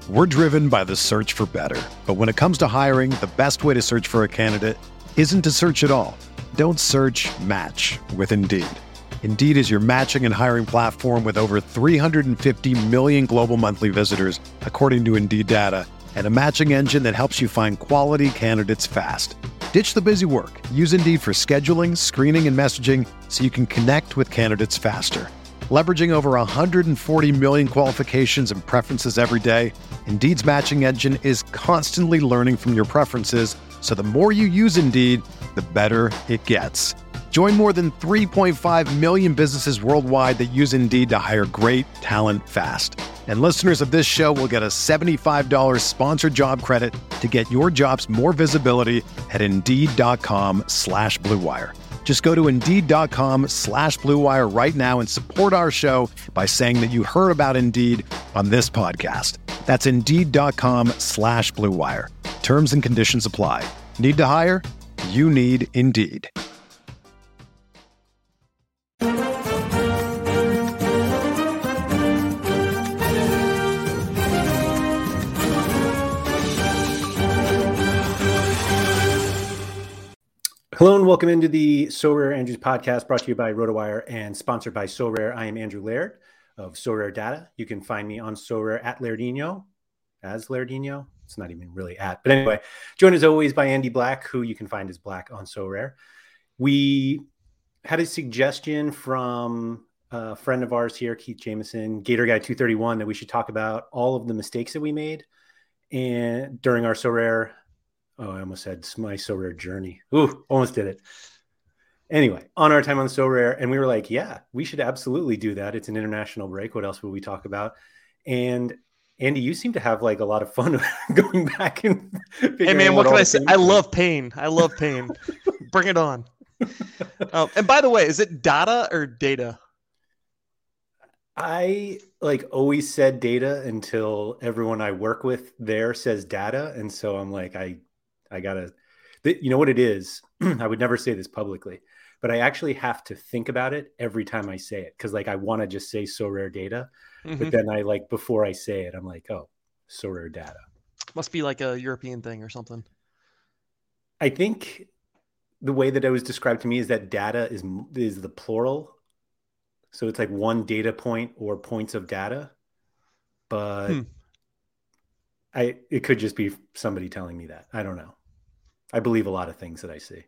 We're driven by the search for better. But when it comes to hiring, the best way to search for a candidate isn't to search at all. Don't search, match with Indeed. Indeed is your matching and hiring platform with over 350 million global monthly visitors, according to Indeed data, and a matching engine that helps you find quality candidates fast. Ditch the busy work. Use Indeed for scheduling, screening, and messaging so you can connect with candidates faster. Leveraging over 140 million qualifications and preferences every day, Indeed's matching engine is constantly learning from your preferences, so the more you use Indeed, the better it gets. Join more than 3.5 million businesses worldwide that use Indeed to hire great talent fast. And listeners of this show will get a $75 sponsored job credit to get your jobs more visibility at Indeed.com/Blue Wire. Just go to Indeed.com/Blue Wire right now and support our show by saying that you heard about Indeed on this podcast. That's Indeed.com/Blue Wire. Terms and conditions apply. Need to hire? You need Indeed. Hello and welcome into the Sorare Andrews podcast, brought to you by RotoWire and sponsored by Sorare. I am Andrew Laird of Sorare Data. You can find me on Sorare at Lairdino, as Lairdino. It's not even really at, but anyway, joined as always by Andy Black, who you can find as Black on Sorare. We had a suggestion from a friend of ours here, Keith Jameson, Gator Guy 231, that we should talk about all of the mistakes that we made and during our Sorare. Oh, I almost said my Sorare journey. Ooh, almost did it. Anyway, on our time on Sorare, and we were like, yeah, we should absolutely do that. It's an international break. What else will we talk about? And Andy, you seem to have like a lot of fun going back and hey man, what can I say? I love pain. Bring it on. And by the way, is it data or data? I like always said data until everyone I work with there says data. And so I'm like, I gotta, you know what it is? I would never say this publicly, but I actually have to think about it every time I say it. Cause like, I want to just say Sorare data, but then I like, before I say it, I'm like, oh, Sorare data. Must be like a European thing or something. I think the way that it was described to me is that data is the plural. So it's like one data point or points of data, but it could just be somebody telling me that. I don't know. I believe a lot of things that I see.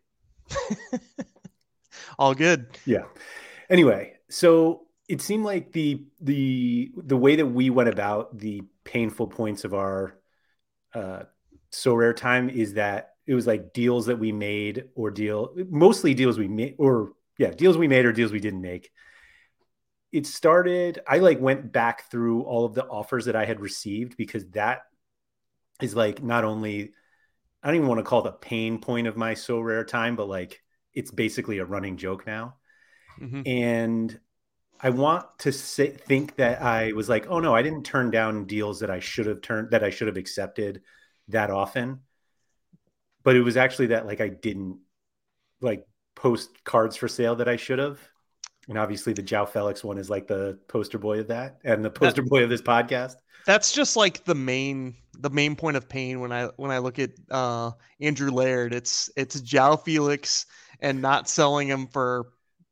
All good. Yeah. Anyway, so it seemed like the way that we went about the painful points of our Sorare time is that it was like deals that we made mostly deals we made or deals we made or deals we didn't make. It started, I like went back through all of the offers that I had received because that is like not only, I don't even want to call it a pain point of my Sorare time, but like it's basically a running joke now. And I want to think that I was like, oh no, I didn't turn down deals that I should have accepted that often. But it was actually that like I didn't like post cards for sale that I should have. And obviously the João Felix one is like the poster boy of that and the poster boy of this podcast. That's just like the main point of pain when I look at Andrew Laird. It's João Felix and not selling him for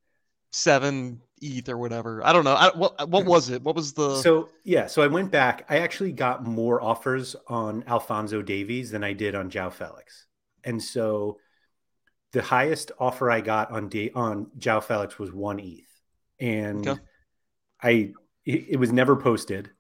7 ETH or whatever. I don't know. What was it? What was the So I went back. I actually got more offers on Alphonso Davies than I did on João Felix. And so the highest offer I got on João Felix was 1 ETH. And okay. It was never posted.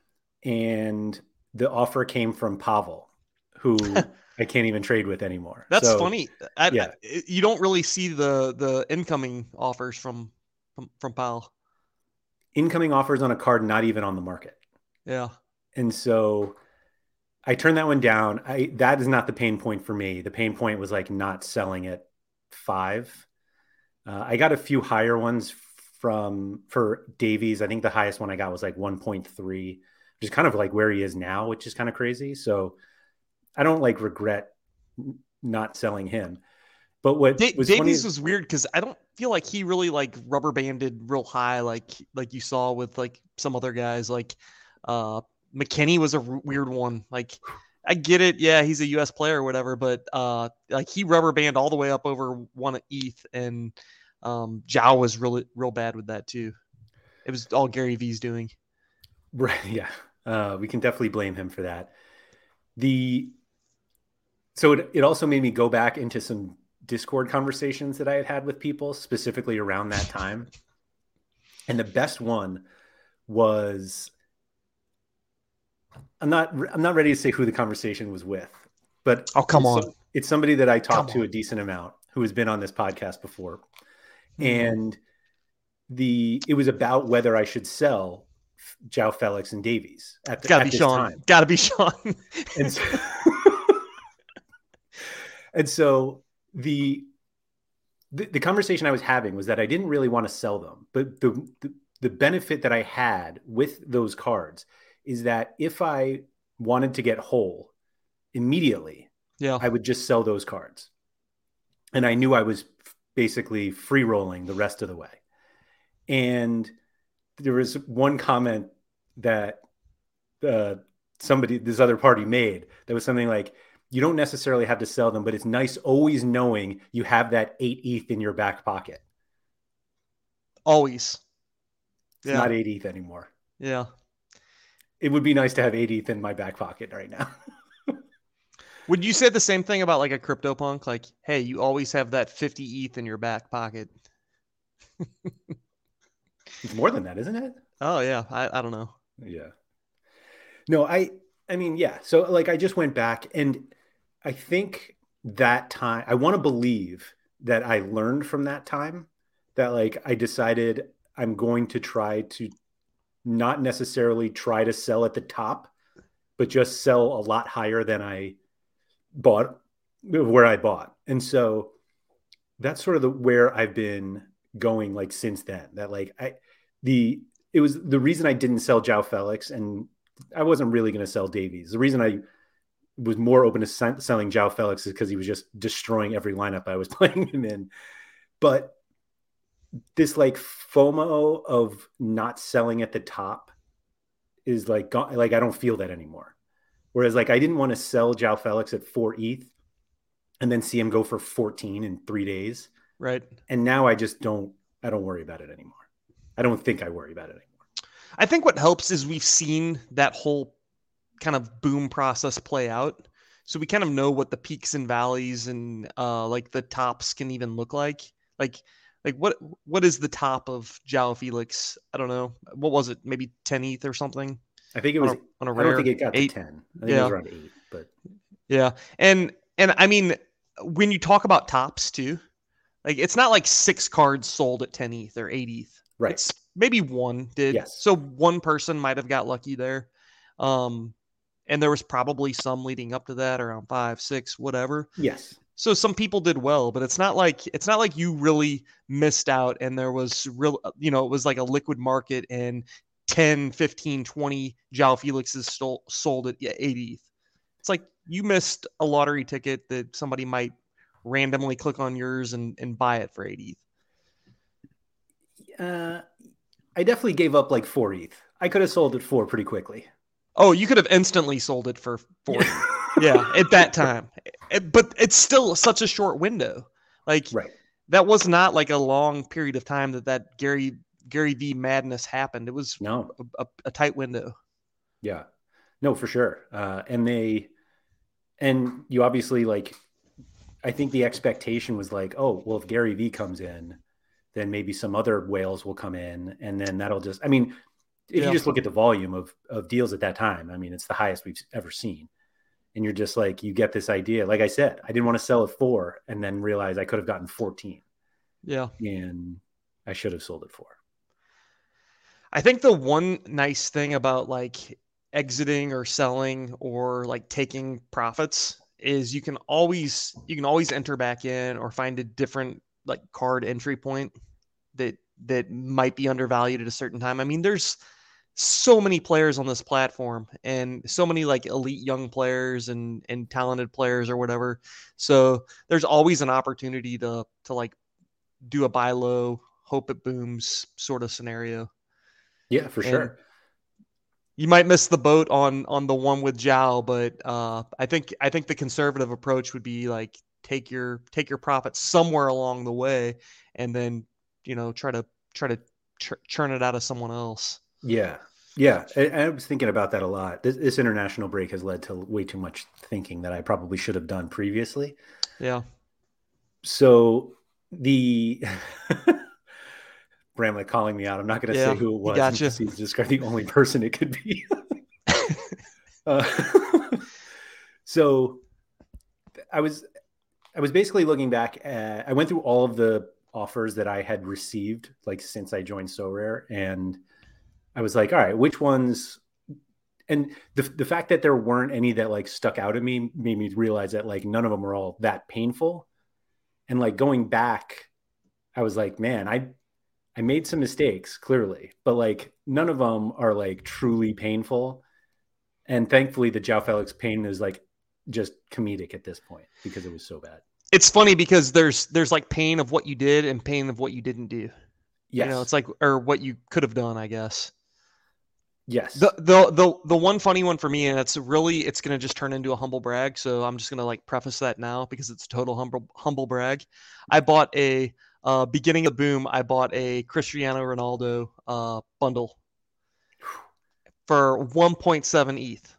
And the offer came from Pavel, who I can't even trade with anymore. That's funny. You don't really see the incoming offers from Pavel. Incoming offers on a card not even on the market. Yeah. And so I turned that one down. That is not the pain point for me. The pain point was like not selling at 5. I got a few higher ones for Davies. I think the highest one I got was like 1.3, which is kind of like where he is now, which is kind of crazy. So I don't like regret not selling him. But what Davies was weird because I don't feel like he really like rubber banded real high like you saw with like some other guys like McKinney was a weird one. Like, I get it. Yeah, he's a U.S. player or whatever, but like he rubber band all the way up over 1 ETH, and Zhao was real bad with that too. It was all Gary V's doing. Right. Yeah. We can definitely blame him for that. So it also made me go back into some Discord conversations that I had with people specifically around that time. And the best one was, I'm not ready to say who the conversation was with, but come on. It's somebody that I talked to a decent amount who has been on this podcast before. And it was about whether I should sell João Felix and Davies at this time. Gotta be Sean. And so the conversation I was having was that I didn't really want to sell them, but the benefit that I had with those cards is that if I wanted to get whole immediately, I would just sell those cards. And I knew I was basically free rolling the rest of the way. And there was one comment that this other party made that was something like, you don't necessarily have to sell them, but it's nice always knowing you have that 8 ETH in your back pocket. Always. It's not 8 ETH anymore. Yeah. It would be nice to have 8 ETH in my back pocket right now. Would you say the same thing about like a CryptoPunk? Like, hey, you always have that 50 ETH in your back pocket. It's more than that, isn't it? Oh yeah. I don't know. Yeah. No, I mean, yeah. So like, I just went back, and I think that time, I want to believe that I learned from that time, that like, I decided I'm going to try to not necessarily try to sell at the top, but just sell a lot higher than I bought, where I bought. And so that's sort of where I've been going like since then. That like it was the reason I didn't sell João Felix, and I wasn't really going to sell Davies. The reason I was more open to selling João Felix is because he was just destroying every lineup I was playing him in. But this like FOMO of not selling at the top is like I don't feel that anymore. Whereas like I didn't want to sell João Felix at 4 ETH and then see him go for 14 in 3 days. Right. And now I don't worry about it anymore. I don't think I worry about it anymore. I think what helps is we've seen that whole kind of boom process play out. So we kind of know what the peaks and valleys and like the tops can even look like. Like what is the top of João Felix? I don't know. What was it? Maybe 10 ETH or something? I think it was on a rare. I don't think it got 8. To 10. I think it was around 8, but yeah. And I mean, when you talk about tops too, like it's not like 6 cards sold at 10 ETH or 8 ETH. Right. It's maybe one did. Yes. So one person might have got lucky there. And there was probably some leading up to that around 5, 6, whatever. Yes. So some people did well, but it's not like you really missed out and there was real, it was like a liquid market and 10, 15, 20 João Felixes sold at 8 ETH. It's like you missed a lottery ticket that somebody might randomly click on yours and buy it for 8 ETH. I definitely gave up like 4 ETH. I could have sold it 4 pretty quickly. Oh, you could have instantly sold it for 4. Yeah, at that time. But it's still such a short window. Like, right. That was not like a long period of time that Gary V madness happened. It was a tight window. Yeah, no, for sure. And you obviously like, I think the expectation was like, oh, well, if Gary V comes in, then maybe some other whales will come in. And then that'll just, I mean, if you just look at the volume of deals at that time, I mean, it's the highest we've ever seen. And you're just like, you get this idea. Like I said, I didn't want to sell at 4 and then realize I could have gotten 14. Yeah. And I should have sold it 4. I think the one nice thing about like exiting or selling or like taking profits is you can always enter back in or find a different like card entry point that might be undervalued at a certain time. I mean, there's so many players on this platform and so many like elite young players and talented players or whatever. So there's always an opportunity to like do a buy low, hope it booms sort of scenario. Yeah, for sure. you might miss the boat on the one with Zhao, but I think the conservative approach would be like take your profits somewhere along the way, and then try to churn it out of someone else. Yeah. Yeah. I was thinking about that a lot. This international break has led to way too much thinking that I probably should have done previously. Yeah. So the Bramlett calling me out. I'm not going to say who it was. Gotcha. He's just the only person it could be. So I was basically looking back I went through all of the offers that I had received like since I joined Sorare, and I was like, all right, which ones? And the fact that there weren't any that like stuck out at me made me realize that like none of them were all that painful. And like going back, I was like, man, I made some mistakes clearly, but like none of them are like truly painful. And thankfully the João Felix pain is like just comedic at this point because it was so bad. It's funny because there's like pain of what you did and pain of what you didn't do. Yes. It's like, or what you could have done, I guess. Yes. The one funny one for me, and it's going to just turn into a humble brag. So I'm just going to like preface that now because it's a total humble brag. I bought a beginning of boom. I bought a Cristiano Ronaldo bundle for 1.7 ETH.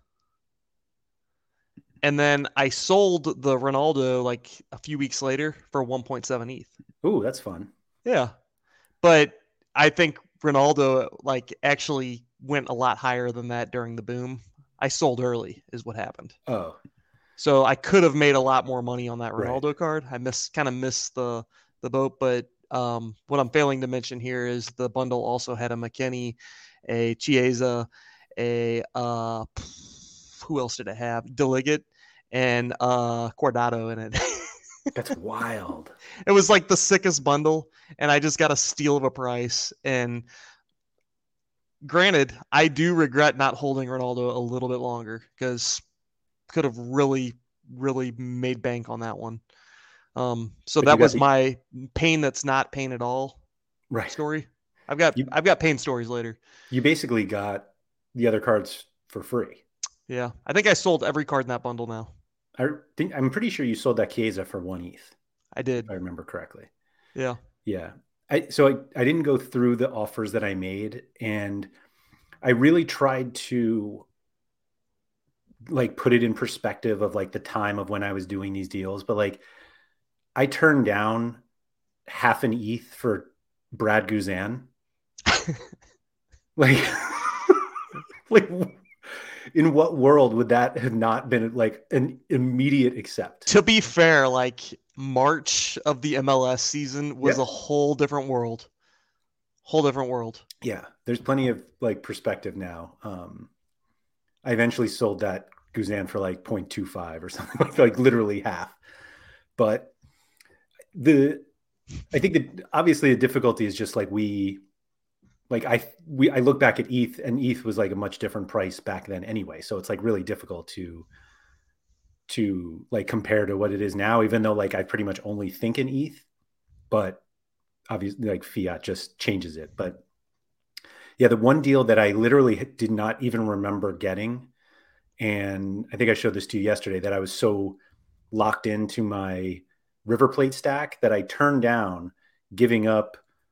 And then I sold the Ronaldo like a few weeks later for 1.7 ETH. Ooh, that's fun. Yeah. But I think Ronaldo like actually went a lot higher than that during the boom. I sold early is what happened. Oh. So I could have made a lot more money on that Ronaldo card. I kind of missed the boat, but what I'm failing to mention here is the bundle also had a McKennie, a Chiesa, a who else did it have? Delegate and Cordado in it. That's wild. It was like the sickest bundle, and I just got a steal of a price. And granted, I do regret not holding Ronaldo a little bit longer because could have really, really made bank on that one. So that was my pain that's not pain at all story. I've got pain stories later. You basically got the other cards for free. Yeah. I think I sold every card in that bundle now. I'm pretty sure you sold that Chiesa for 1 ETH. I did. If I remember correctly. Yeah. Yeah. I didn't go through the offers that I made, and I really tried to like put it in perspective of like the time of when I was doing these deals. But like I turned down half an ETH for Brad Guzan. like in what world would that have not been like an immediate accept? To be fair, like March of the MLS season was a whole different world. Yeah. There's plenty of like perspective now. I eventually sold that Guzan for like 0.25 or something, like literally half. But I think that obviously the difficulty is just like I look back at ETH, and ETH was like a much different price back then anyway. So it's like really difficult to like compare to what it is now, even though like I pretty much only think in ETH, but obviously like fiat just changes it. But yeah, the one deal that I literally did not even remember getting, and I think I showed this to you yesterday, that I was so locked into my River Plate stack that I turned down giving up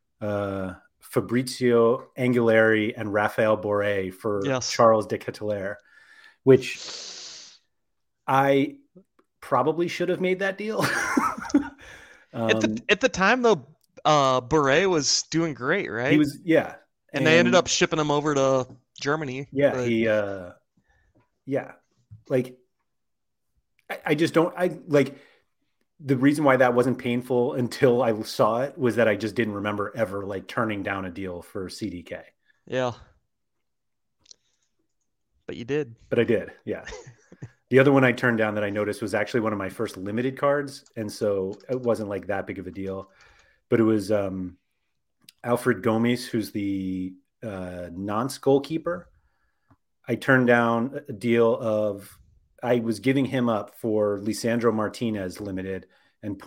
Fabrizio Angolari and Rafael Borré for Charles de Ketelaere, which I probably should have made that deal. At the time though, Borré was doing great, right? He was, yeah. And they ended up shipping him over to Germany. Yeah, like I just don't, the reason why that wasn't painful until I saw it was that I just didn't remember ever like turning down a deal for CDK. Yeah. But you did. But I did. Yeah. The other one I turned down that I noticed was actually one of my first limited cards. And so it wasn't like that big of a deal, but it was Alfred Gomes, who's the Nantes goalkeeper. I turned down a deal of, I was giving him up for Lisandro Martinez limited and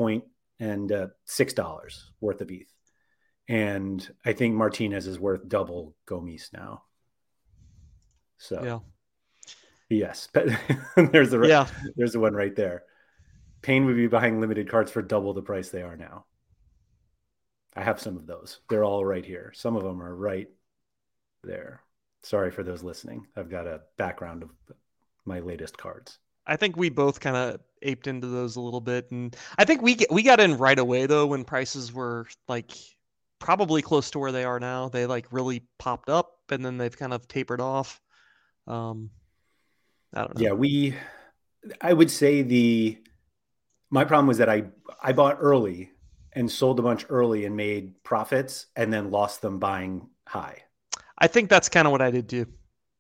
$6 worth of ETH. And I think Martinez is worth double Gomes now. So yes, but there's the one right there. Payne would be buying limited cards for double the price they are now. I have some of those. They're all right here. Some of them are right there. Sorry for those listening. I've got a background of my latest cards. I think we both kind of aped into those a little bit, and I think we got in right away though when prices were like probably close to where they are now. They like really popped up, and then they've kind of tapered off. I don't know. Yeah, I would say my problem was that I bought early and sold a bunch early and made profits and then lost them buying high. I think that's kind of what I did too.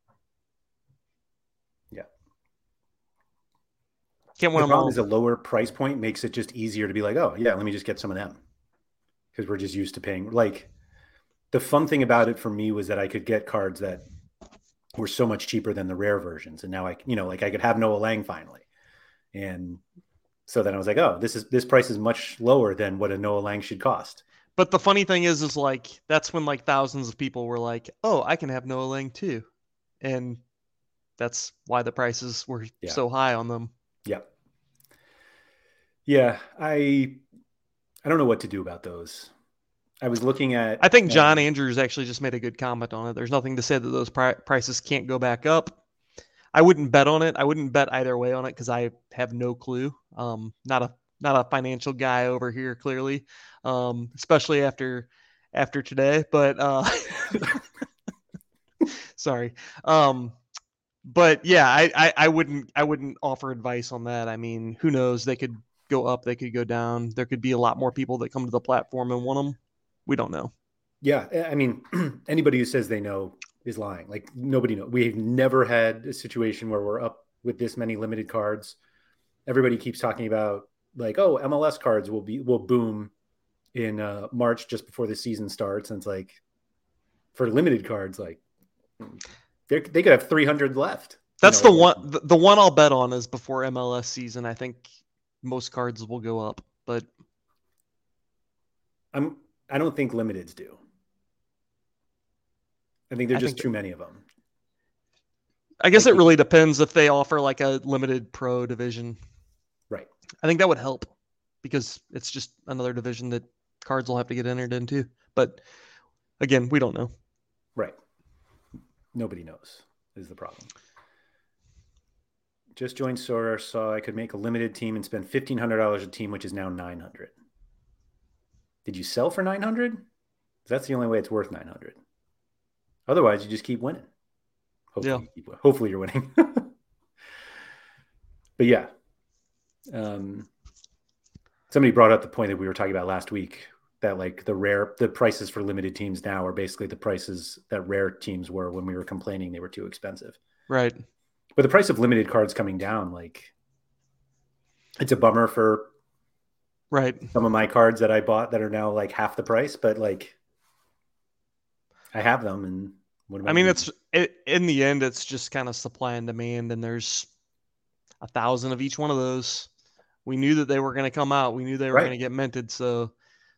Yeah. Can't win the them all. problem is a lower price point makes it just easier to be like, oh yeah, let me just get some of them. Because we're just used to paying. Like the fun thing about it for me was that I could get cards that were so much cheaper than the rare versions. And now I could have Noah Lang finally. And so then I was like, oh, this price is much lower than what a Noah Lang should cost. But the funny thing is like, that's when like thousands of people were like, oh, I can have Noah Lang too. And that's why the prices were so high on them. Yeah. Yeah. I don't know what to do about those. I was looking at... I think John Andrews actually just made a good comment on it. There's nothing to say that those prices can't go back up. I wouldn't bet on it. I wouldn't bet either way on it because I have no clue. Not a financial guy over here, clearly, especially after today. But sorry. But yeah, I wouldn't offer advice on that. I mean, who knows? They could go up, they could go down. There could be a lot more people that come to the platform and want them. We don't know. Yeah, I mean, anybody who says they know is lying. Like nobody knows. We've never had a situation where we're up with this many limited cards. Everybody keeps talking about like, oh, MLS cards will boom in March just before the season starts. And it's like for limited cards, like they could have 300 left. That's the one I'll bet on is before MLS season. I think most cards will go up, but I don't think limiteds do. I think there's just too many of them. I guess it really depends if they offer like a limited pro division. Right. I think that would help because it's just another division that cards will have to get entered into. But again, we don't know. Right. Nobody knows is the problem. Just joined Sorare, saw I could make a limited team and spend $1,500 a team, which is now $900. Did you sell for $900? That's the only way it's worth $900. Otherwise, you just keep winning. Hopefully you're winning. But yeah. Somebody brought up the point that we were talking about last week that like the prices for limited teams now are basically the prices that rare teams were when we were complaining they were too expensive. Right. But the price of limited cards coming down, like it's a bummer for some of my cards that I bought that are now like half the price, but like I have them. And what I mean, in the end, it's just kind of supply and demand, and there's 1,000 of each one of those. We knew that they were going to come out. We knew they were going to get minted. So,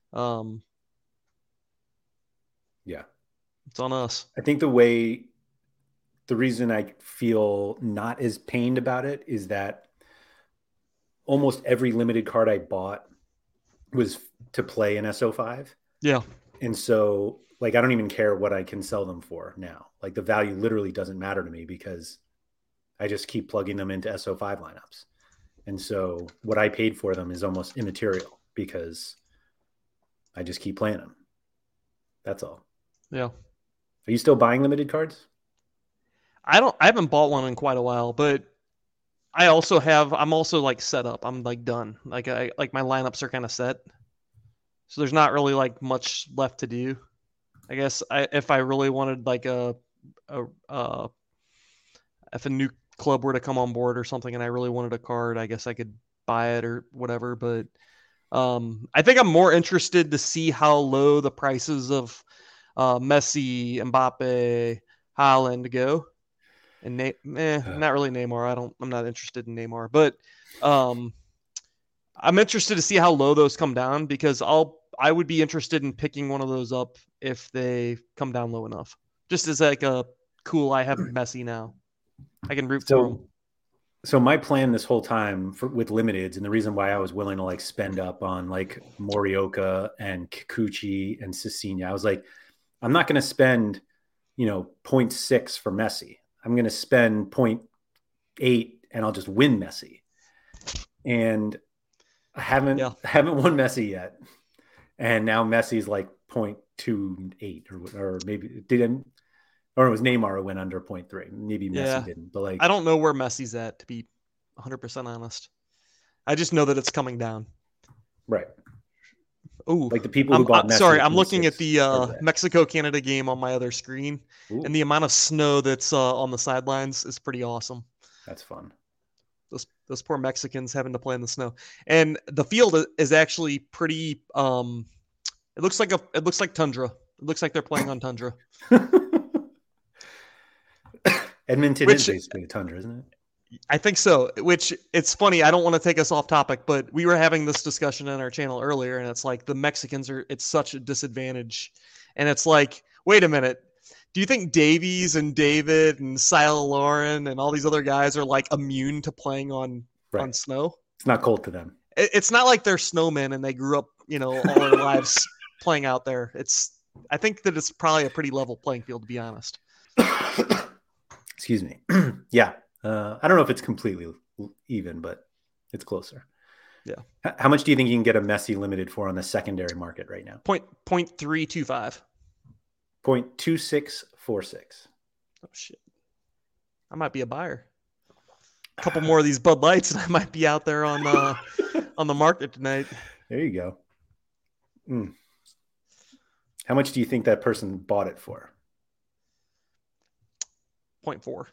yeah, it's on us. I think the reason I feel not as pained about it is that almost every limited card I bought was to play in SO5. Yeah. And so like, I don't even care what I can sell them for now. Like the value literally doesn't matter to me because I just keep plugging them into SO5 lineups. And so what I paid for them is almost immaterial because I just keep playing them. That's all. Yeah. Are you still buying limited cards? I haven't bought one in quite a while, but I'm also like set up. I'm like done. Like my lineups are kind of set. So there's not really like much left to do. I guess if I really wanted like if a new club were to come on board or something and I really wanted a card, I guess I could buy it or whatever. But I think I'm more interested to see how low the prices of Messi, Mbappe, Haaland go. And not really Neymar. I'm not interested in Neymar, but I'm interested to see how low those come down because I would be interested in picking one of those up if they come down low enough, just as like a cool. I have Messi now. I can root for him. So my plan this whole time with limiteds, and the reason why I was willing to like spend up on like Morioka and Kikuchi and Cecina, I was like, I'm not going to spend, 0.6 for Messi. I'm going to spend 0.8 and I'll just win Messi. And I haven't won Messi yet. And now Messi's like 0.28 or maybe didn't. Or it was Neymar who went under 0.3. Maybe Messi didn't. But like, I don't know where Messi's at, to be 100% honest. I just know that it's coming down. Right. Oh, like the people who bought Messi. Sorry, I'm looking at the Mexico-Canada game on my other screen, and the amount of snow that's on the sidelines is pretty awesome. That's fun. Those poor Mexicans having to play in the snow, and the field is actually pretty. It looks like tundra. It looks like they're playing on tundra. Edmonton is basically a tundra, isn't it? I think so. Which, it's funny. I don't want to take us off topic, but we were having this discussion on our channel earlier, and it's like the Mexicans it's such a disadvantage. And it's like, wait a minute. Do you think Davies and David and Sile Lauren and all these other guys are like immune to playing on snow? It's not cold to them. It's not like they're snowmen and they grew up, all their lives playing out there. I think that it's probably a pretty level playing field, to be honest. Excuse me. Yeah. I don't know if it's completely even, but it's closer. Yeah. How much do you think you can get a Messi limited for on the secondary market right now? 0.325. 0.2646. Oh shit. I might be a buyer. A couple more of these Bud Lights and I might be out there on the market tonight. There you go. How much do you think that person bought it for? 0.4.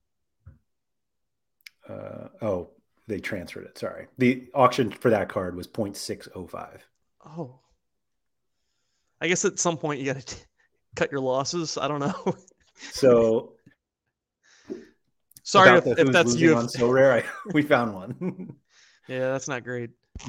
They transferred it. Sorry. The auction for that card was 0.605. Oh. I guess at some point you got to cut your losses. I don't know. So sorry if that's you. On So Rare, we found one. Yeah, that's not great. I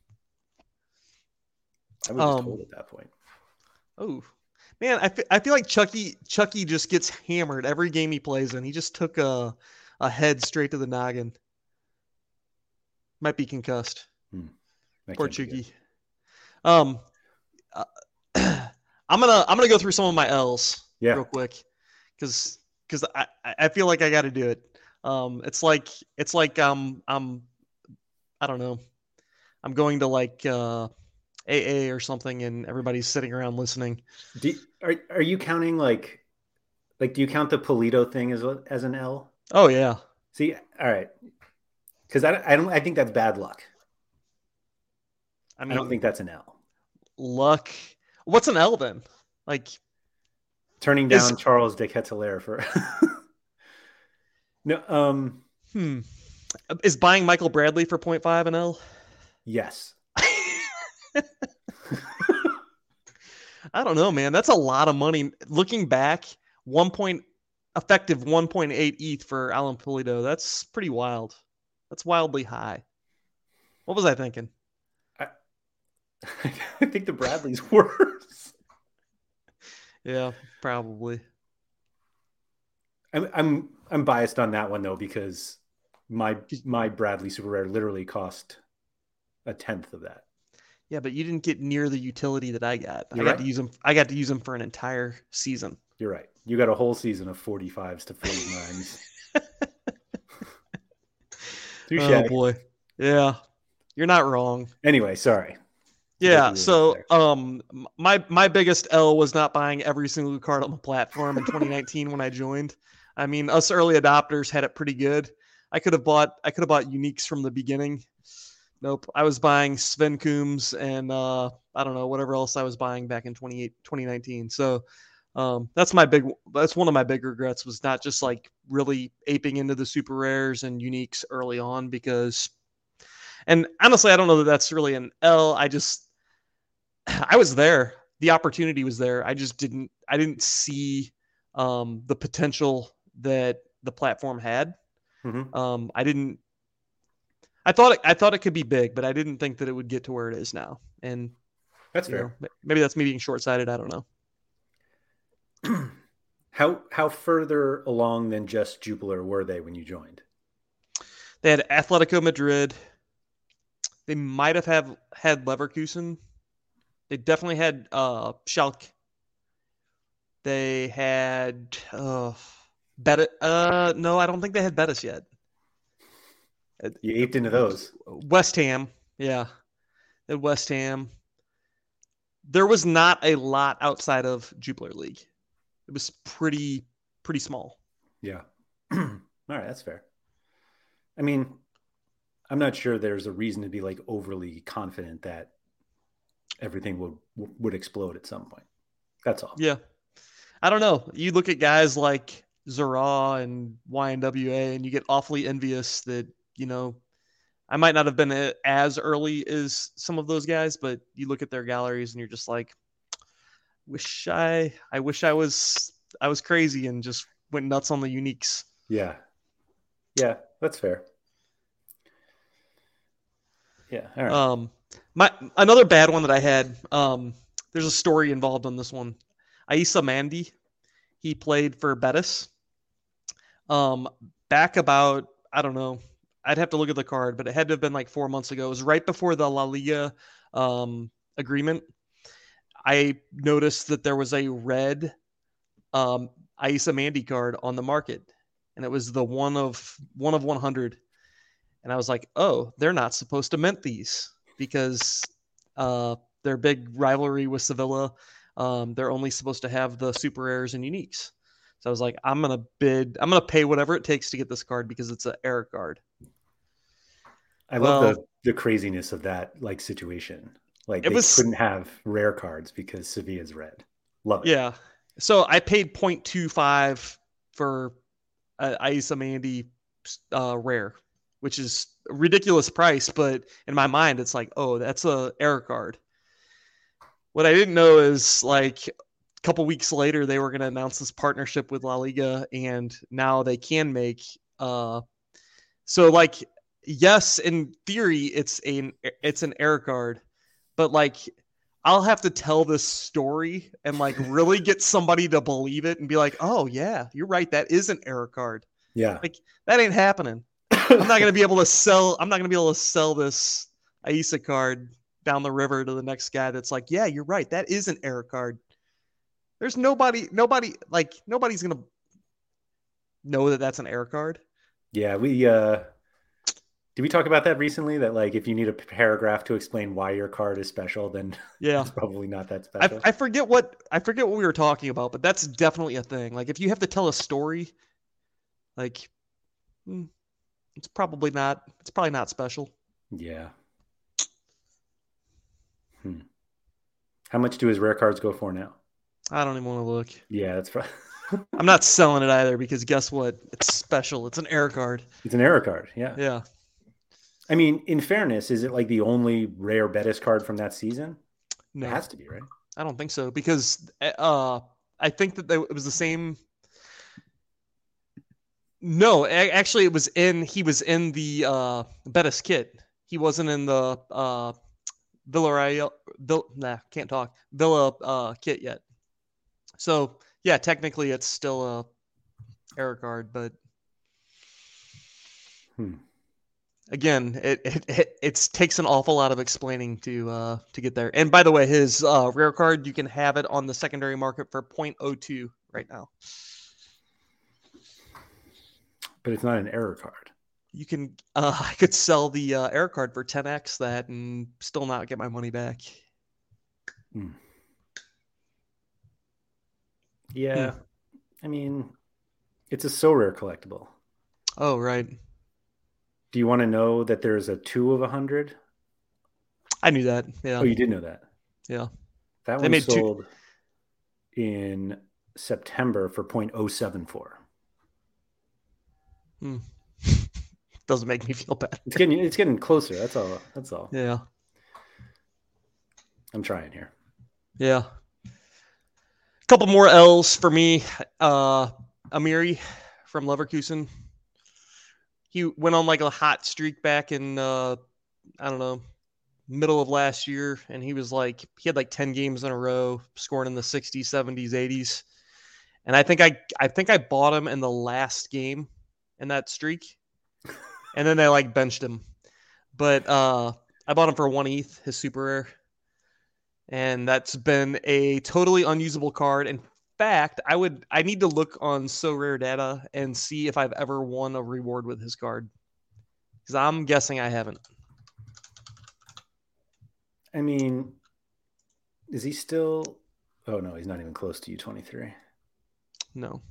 was just told at that point. Oh. Man, I feel like Chucky just gets hammered every game he plays in. He just took a head straight to the noggin. Might be concussed. Poor Chucky. I'm gonna go through some of my L's real quick because I feel like I got to do it. It's like I don't know. I'm going to like AA or something, and everybody's sitting around listening. Are you counting like do you count the Polito thing as an L? Oh yeah. See, all right, because I think that's bad luck. I don't think that's an L. Luck. What's an L then? Like turning down Charles de Ketelaere for no. Is buying Michael Bradley for 0.5 an L? Yes. I don't know, man. That's a lot of money. Looking back, effective 1.8 ETH for Alan Pulido. That's pretty wild. That's wildly high. What was I thinking? I think the Bradley's worse. Yeah, probably. I'm biased on that one though because my Bradley Super Rare literally cost 1/10 of that. Yeah, but you didn't get near the utility that I got. I got to use them for an entire season. You're right. You got a whole season of 45s to 49s. Oh boy. Yeah. You're not wrong. Anyway, sorry. Yeah, so my biggest L was not buying every single card on the platform in 2019 when I joined. I mean, us early adopters had it pretty good. I could have bought uniques from the beginning. Nope. I was buying Sven Coombs and I don't know, whatever else I was buying back in 2019. So that's one of my big regrets was not just like really aping into the super rares and uniques early on and honestly, I don't know that that's really an L. I was there. The opportunity was there. I didn't see the potential that the platform had. Mm-hmm. I thought it could be big, but I didn't think that it would get to where it is now. And that's fair. Maybe that's me being short-sighted. I don't know. How further along than just Jupiler were they when you joined? They had Atletico Madrid. They might have had Leverkusen. They definitely had Schalke. They had Betis. No, I don't think they had Betis yet. You aped into those. West Ham, yeah, at West Ham. There was not a lot outside of Jupiler League. It was pretty small. Yeah. All right, that's fair. I mean, I'm not sure there's a reason to be like overly confident that everything would explode at some point. That's all. Yeah. I don't know. You look at guys like Zara and YNWA, and you get awfully envious that, I might not have been as early as some of those guys, but you look at their galleries and you're just like, I wish I was crazy and just went nuts on the uniques. Yeah. Yeah, that's fair. Yeah. All right. Another bad one that I had, there's a story involved on this one. Aissa Mandi, he played for Betis. Back about, I don't know, I'd have to look at the card, but it had to have been like 4 months ago. It was right before the La Liga agreement. I noticed that there was a red Aissa Mandi card on the market, and it was the one of 100. And I was like, oh, they're not supposed to mint these because their big rivalry with Sevilla. They're only supposed to have the super rares and uniques. So I was like, I'm going to pay whatever it takes to get this card because it's an error card. I love the craziness of that like situation. Like they couldn't have rare cards because Sevilla's red. Love it. Yeah. So I paid 0.25 for Aissa Mandi rare, which is a ridiculous price. But in my mind, it's like, oh, that's a error card. What I didn't know is like a couple weeks later, they were going to announce this partnership with La Liga, and now they can make. So like, yes, in theory, it's an error card, but like, I'll have to tell this story and like really get somebody to believe it and be like, oh yeah, you're right. That is an error card. Yeah. Like that ain't happening. I'm not going to be able to sell this Aissa card down the river to the next guy that's like, yeah, you're right. That is an error card. There's nobody's going to know that that's an error card. Yeah. Did we talk about that recently? That like, if you need a paragraph to explain why your card is special, then yeah, it's probably not that special. I forget what we were talking about, but that's definitely a thing. Like if you have to tell a story, like it's probably not special. Yeah. How much do his rare cards go for now? I don't even want to look. Yeah, that's probably. I'm not selling it either because guess what? It's special. It's an error card. It's an error card. Yeah. Yeah. I mean, in fairness, is it like the only rare Betis card from that season? No. It has to be, right? I don't think so because I think that it was the same. No, actually, he was in the Betis kit. He wasn't in the Villarreal. Villa kit yet. So yeah, technically it's still a error card, but again, it takes an awful lot of explaining to get there. And by the way, his rare card, you can have it on the secondary market for 0.02 right now. But it's not an error card. You can I could sell the error card for 10x that and still not get my money back. Yeah. I mean, it's a so rare collectible. Oh, right. Do you want to know that there's a 2 of 100? I knew that. Yeah. Oh, you did know that? Yeah. That one sold in September for 0.074. Doesn't make me feel bad. It's getting closer. That's all. Yeah. I'm trying here. Yeah. A couple more L's for me. Amiri from Leverkusen. He went on like a hot streak back in middle of last year, and he had like 10 games in a row, scoring in the 60s, 70s, 80s. And I think I bought him in the last game in that streak. And then they like benched him. But I bought him for 1 ETH, his super rare. And that's been a totally unusable card. In fact, I need to look on So Rare data and see if I've ever won a reward with his card. Because I'm guessing I haven't. I mean, is he still? Oh no, he's not even close to U23. No.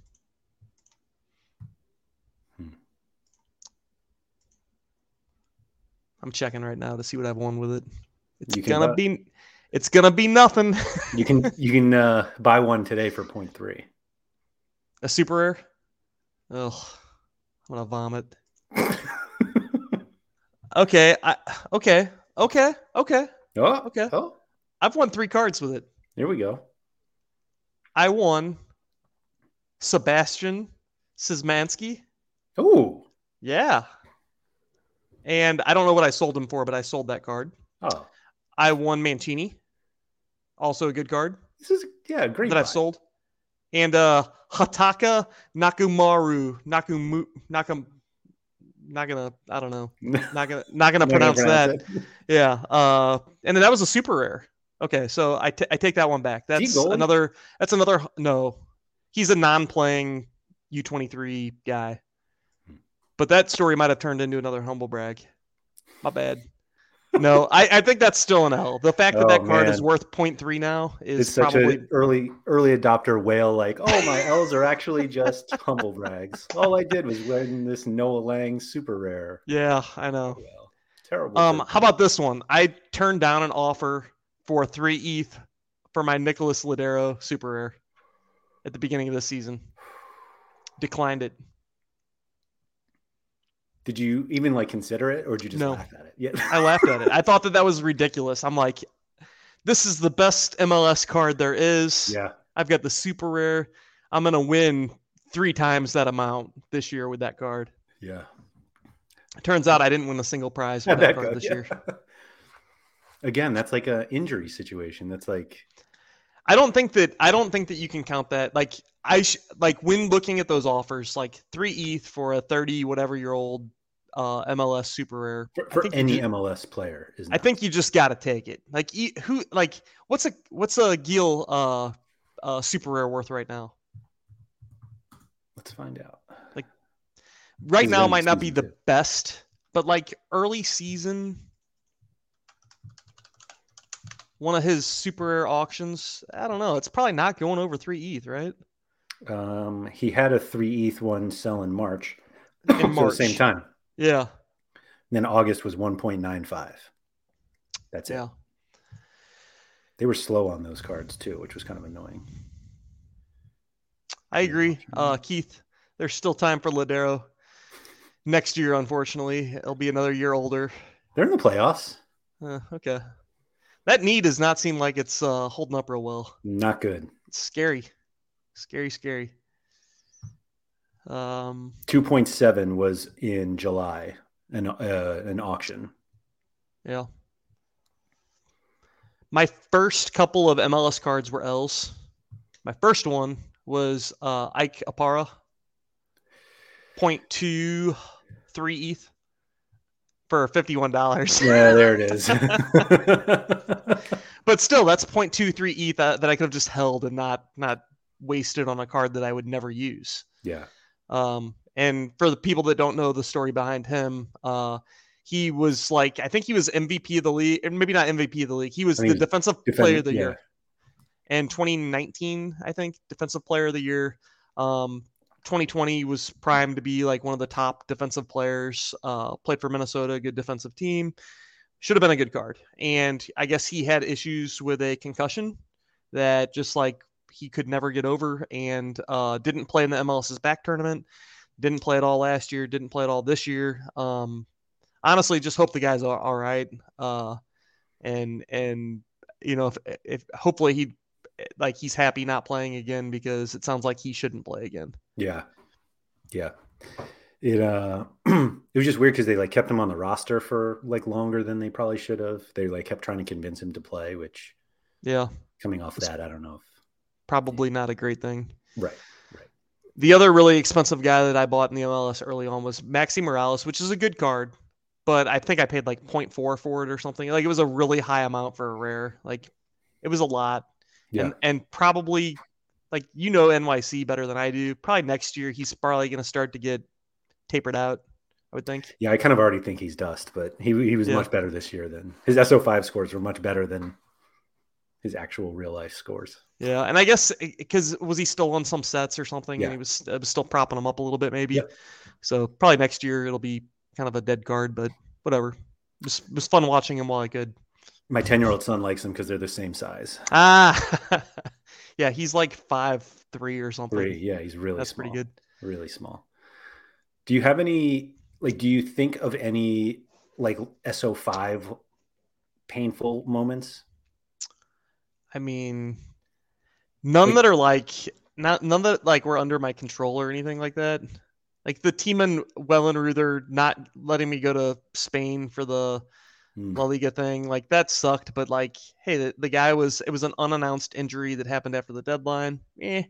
I'm checking right now to see what I've won with it. It's gonna be nothing. You can buy one today for 0.3. A super rare? Ugh, I'm gonna vomit. Okay. Okay. Oh. I've won 3 cards with it. Here we go. I won Sebastian Szymanski. Oh. Yeah. And I don't know what I sold him for, but I sold that card. Oh. I won Mancini. Also a good card. This is great. That I've sold. And Hataka Nakumaru. Not gonna pronounce that. Yeah. And then that was a super rare. Okay, so I take that one back. That's another. No, he's a non-playing U23 guy. But that story might have turned into another humble brag. My bad. No, I think that's still an L. The fact that card is worth 0.3 now is probably such an early adopter whale. Like, oh, my L's are actually just humble brags. All I did was win this Noah Lang super rare. Yeah, I know. Well, terrible. How about this one? I turned down an offer for 3 ETH for my Nicholas Ladero super rare at the beginning of the season. Declined it. Did you even consider it, or did you just laugh at it? Yeah, I laughed at it. I thought that was ridiculous. I'm like, this is the best MLS card there is. Yeah, I've got the super rare. I'm gonna win 3 times that amount this year with that card. Yeah. It turns out I didn't win a single prize with that card this year. Again, that's like an injury situation. That's like. I don't think that you can count that. When looking at those offers, 3 ETH for a 30 whatever year old MLS super rare for any MLS player, isn't it? I think you just got to take it. What's a Gil super rare worth right now? Let's find out. Right now might not be the best, but early season, one of his super rare auctions, I don't know. It's probably not going over 3 ETH, right? He had a 3 ETH one sell in March. In March. So the same time. Yeah. And then August was 1.95. That's it. Yeah. They were slow on those cards too, which was kind of annoying. I agree. Keith, there's still time for Ladero. Next year, unfortunately, it'll be another year older. They're in the playoffs. Okay. That knee does not seem like it's holding up real well. Not good. It's scary. Scary. 2.7 was in July, an auction. Yeah. My first couple of MLS cards were L's. My first one was Ike Apara, 0.23 ETH for $51. Yeah, there it is. But still, that's 0.23 ETH that I could have just held and not wasted on a card that I would never use. Yeah. And for the people that don't know the story behind him, he was I think he was MVP of the league, and maybe not MVP of the league. He was the defensive player of the year. And 2019, I think, defensive player of the year. 2020 was primed to be one of the top defensive players. Played for Minnesota, good defensive team. Should have been a good card. And I guess he had issues with a concussion that just he could never get over, and didn't play in the MLS's back tournament. Didn't play at all last year. Didn't play at all this year. Honestly, just hope the guy's all right. And if hopefully he's happy not playing again, because it sounds like he shouldn't play again. Yeah. It was just weird because they kept him on the roster for longer than they probably should have. They kept trying to convince him to play, which coming off that, I don't know if probably not a great thing. Right. The other really expensive guy that I bought in the MLS early on was Maxi Morales, which is a good card, but I think I paid like 0.4 for it or something. Like it was a really high amount for a rare. Like it was a lot. Yeah. And probably like NYC better than I do. Probably next year he's probably going to start to get tapered out, I would think. Yeah, I kind of already think he's dust, but he was much better this year than his SO5 scores were much better than his actual real life scores. Yeah, and I guess because was he still on some sets or something, and it was still propping him up a little bit, maybe. Yeah. So probably next year it'll be kind of a dead card, but whatever. It was fun watching him while I could. My 10-year-old son likes him because they're the same size. Yeah, he's like 5'3" or something. 3, yeah, he's really That's small. pretty good. Really small. Do you have any do you think of any like SO5 painful moments? I mean, none that are like none that like were under my control or anything like that. Like the Tiemann Wellenruther not letting me go to Spain for the La Liga thing, like that sucked. But like, hey, the guy it was an unannounced injury that happened after the deadline.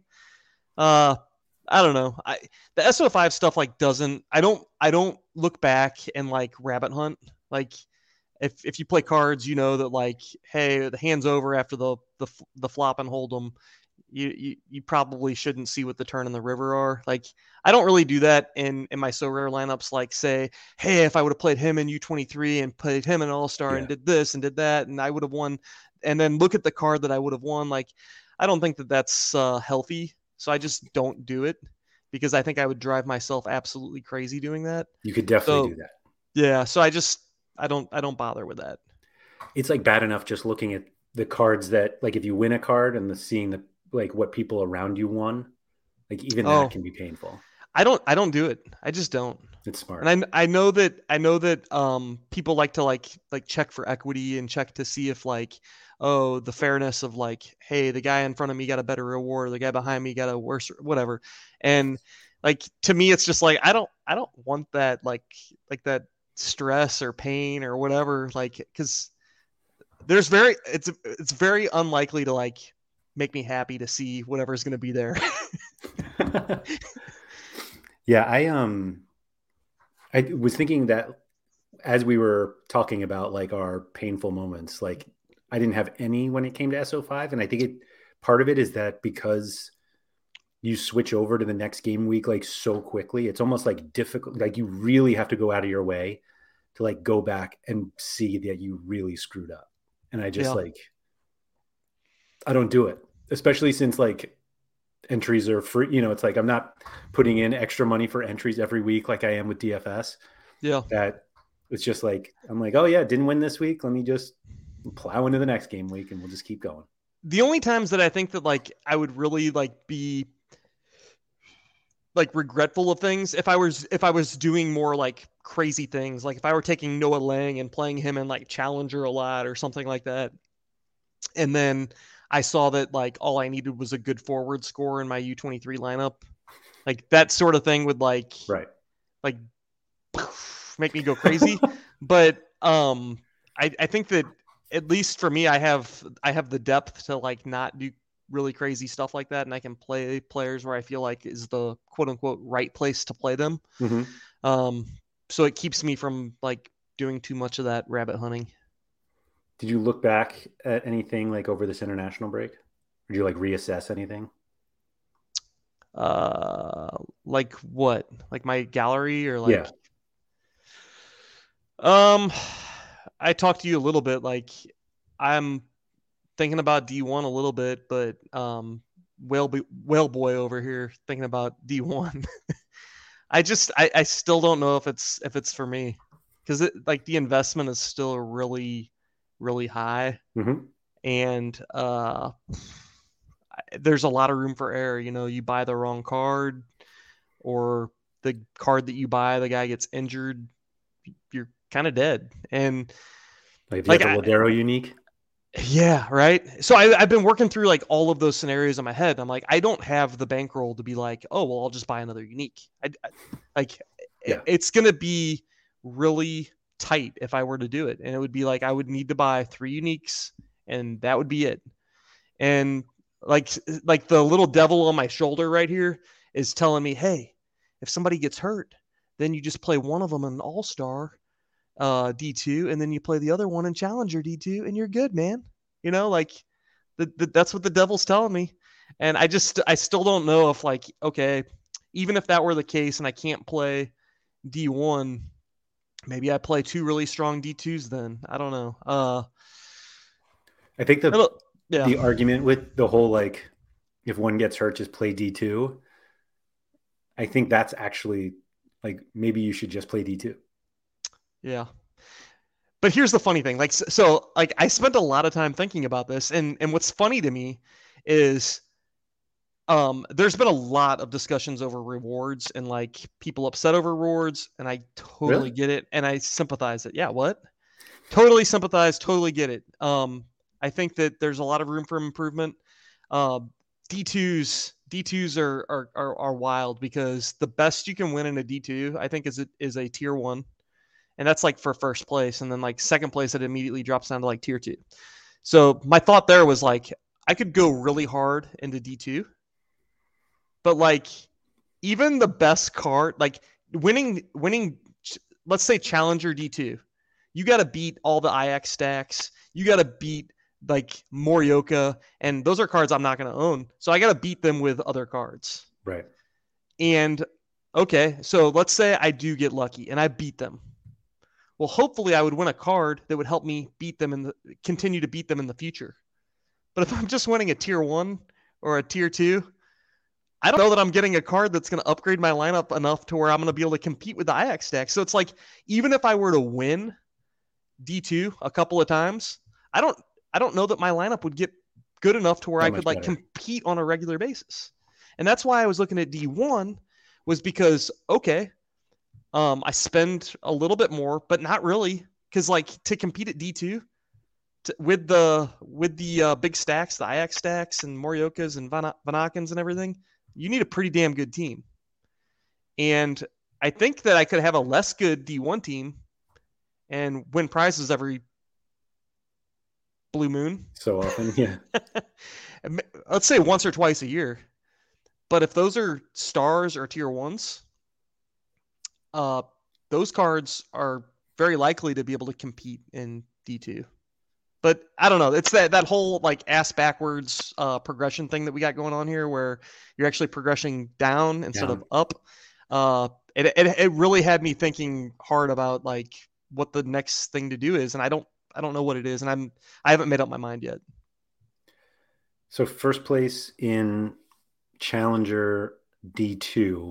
I don't know. The SO5 stuff like I don't look back and like rabbit hunt. Like if you play cards, you know that like, hey, the hand's over after the flop and hold 'em. You probably shouldn't see what the turn and the river are. Like I don't really do that in my so rare lineups. Like say, hey, if I would have played him in U23 and played him in All-Star and did this and did that, and I would have won. And then look at the card that I would have won. Like I don't think that that's healthy. So I just don't do it because I think I would drive myself absolutely crazy doing that. You could definitely do that. Yeah. So I don't bother with that. It's like bad enough just looking at the cards that like if you win a card and seeing the like what people around you won, like even that can be painful. I don't do it. I just don't. It's smart. And I know that people like to like check for equity and check to see if like, oh, the fairness of like, hey, the guy in front of me got a better reward, the guy behind me got a worse, whatever. And like to me, it's just like I don't want that like that stress or pain or whatever, like because it's very unlikely to like make me happy to see whatever's going to be there. Yeah, I was thinking that as we were talking about like our painful moments, like I didn't have any when it came to SO5, and I think part of it is that because you switch over to the next game week like so quickly, it's almost like difficult. Like you really have to go out of your way to like go back and see that you really screwed up. And I just I don't do it, especially since like entries are free. You know, it's like I'm not putting in extra money for entries every week like I am with DFS. Yeah. That it's just like, I'm like, oh yeah, didn't win this week. Let me just plow into the next game week and we'll just keep going. The only times that I think that like I would really like be like regretful of things if I was doing more like crazy things, like if I were taking Noah Lang and playing him in like Challenger a lot or something like that, and then I saw that like all I needed was a good forward score in my U23 lineup, like that sort of thing would like make me go crazy. But I think that at least for me, I have the depth to like not do really crazy stuff like that, and I can play players where I feel like is the quote unquote right place to play them. Mm-hmm. So it keeps me from like doing too much of that rabbit hunting. Did you look back at anything like over this international break? Did you like reassess anything? Like what? Like my gallery or like? Yeah. I talked to you a little bit. Like I'm thinking about D1 a little bit, but whale boy over here thinking about D1. I still don't know if it's for me, because like the investment is still really really high. Mm-hmm. And there's a lot of room for error. You know, you buy the wrong card, or the card that you buy, the guy gets injured, you're kind of dead. And like the Ladero unique. Yeah, right. So I've been working through like all of those scenarios in my head. I'm like, I don't have the bankroll to be like, oh well, I'll just buy another unique. It's gonna be really tight if I were to do it, and it would be like I would need to buy 3 uniques, and that would be it. And like the little devil on my shoulder right here is telling me, hey, if somebody gets hurt, then you just play one of them in All-Star D2, and then you play the other one in Challenger D2, and you're good, man. Like that's what the devil's telling me. And I still don't know if, like, okay, even if that were the case and I can't play D1, maybe I play 2 really strong D2s then. I don't know. I think the argument with the whole, like, if one gets hurt, just play D2. I think that's actually, like, maybe you should just play D2. Yeah. But here's the funny thing. Like, so like I spent a lot of time thinking about this, and what's funny to me is there's been a lot of discussions over rewards and, like, people upset over rewards, and I totally get it, and I sympathize it. Yeah, what? Totally sympathize, totally get it. I think that there's a lot of room for improvement. D2s are wild, because the best you can win in a D2, I think, is a tier 1. And that's, like, for first place. And then, like, second place, it immediately drops down to, like, tier 2. So my thought there was, like, I could go really hard into D2, but, like, even the best card, like, winning, let's say Challenger D2, you got to beat all the IX stacks. You got to beat, like, Morioka, and those are cards I'm not going to own. So I got to beat them with other cards. Right. And okay, so let's say I do get lucky and I beat them. Well, hopefully I would win a card that would help me beat them continue to beat them in the future. But if I'm just winning a tier 1 or a tier 2, I don't know that I'm getting a card that's going to upgrade my lineup enough to where I'm going to be able to compete with the IX stack. So it's like, even if I were to win D2 a couple of times, I don't know that my lineup would get good enough to where I could, like, compete on a regular basis. And that's why I was looking at D1, was because, okay, I spend a little bit more, but not really, because, like, to compete at D2 with the big stacks, the IX stacks and Moriokas and Vanakins and everything, you need a pretty damn good team. And I think that I could have a less good D1 team and win prizes every blue moon. So often, yeah. Let's say once or twice a year. But if those are stars or tier 1s, those cards are very likely to be able to compete in D2. But I don't know. It's that whole, like, ass backwards progression thing that we got going on here, where you're actually progressing down instead of up. It really had me thinking hard about, like, what the next thing to do is, and I don't know what it is, and I haven't made up my mind yet. So first place in Challenger D2,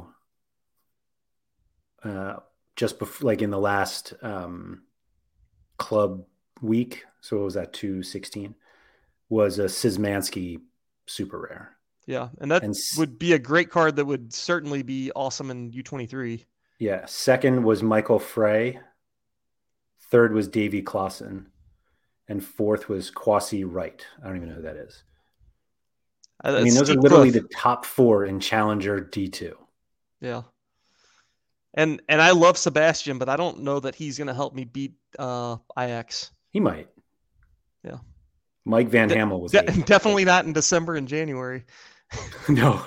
just before, like, in the last club week, so what was that, 216, was a Szymanski super rare. Yeah, and that would be a great card that would certainly be awesome in U23. Yeah, second was Michael Frey, third was Davey Clausen, and fourth was Kwasi Wright. I don't even know who that is. I mean, those are literally the top 4 in Challenger D2. Yeah. And I love Sebastian, but I don't know that he's going to help me beat IX. He might. Yeah. Mike Van Hamel was definitely not in December and January. No.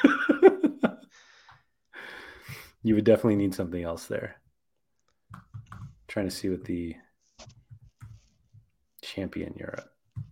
You would definitely need something else there. Trying to see what the champion Europe.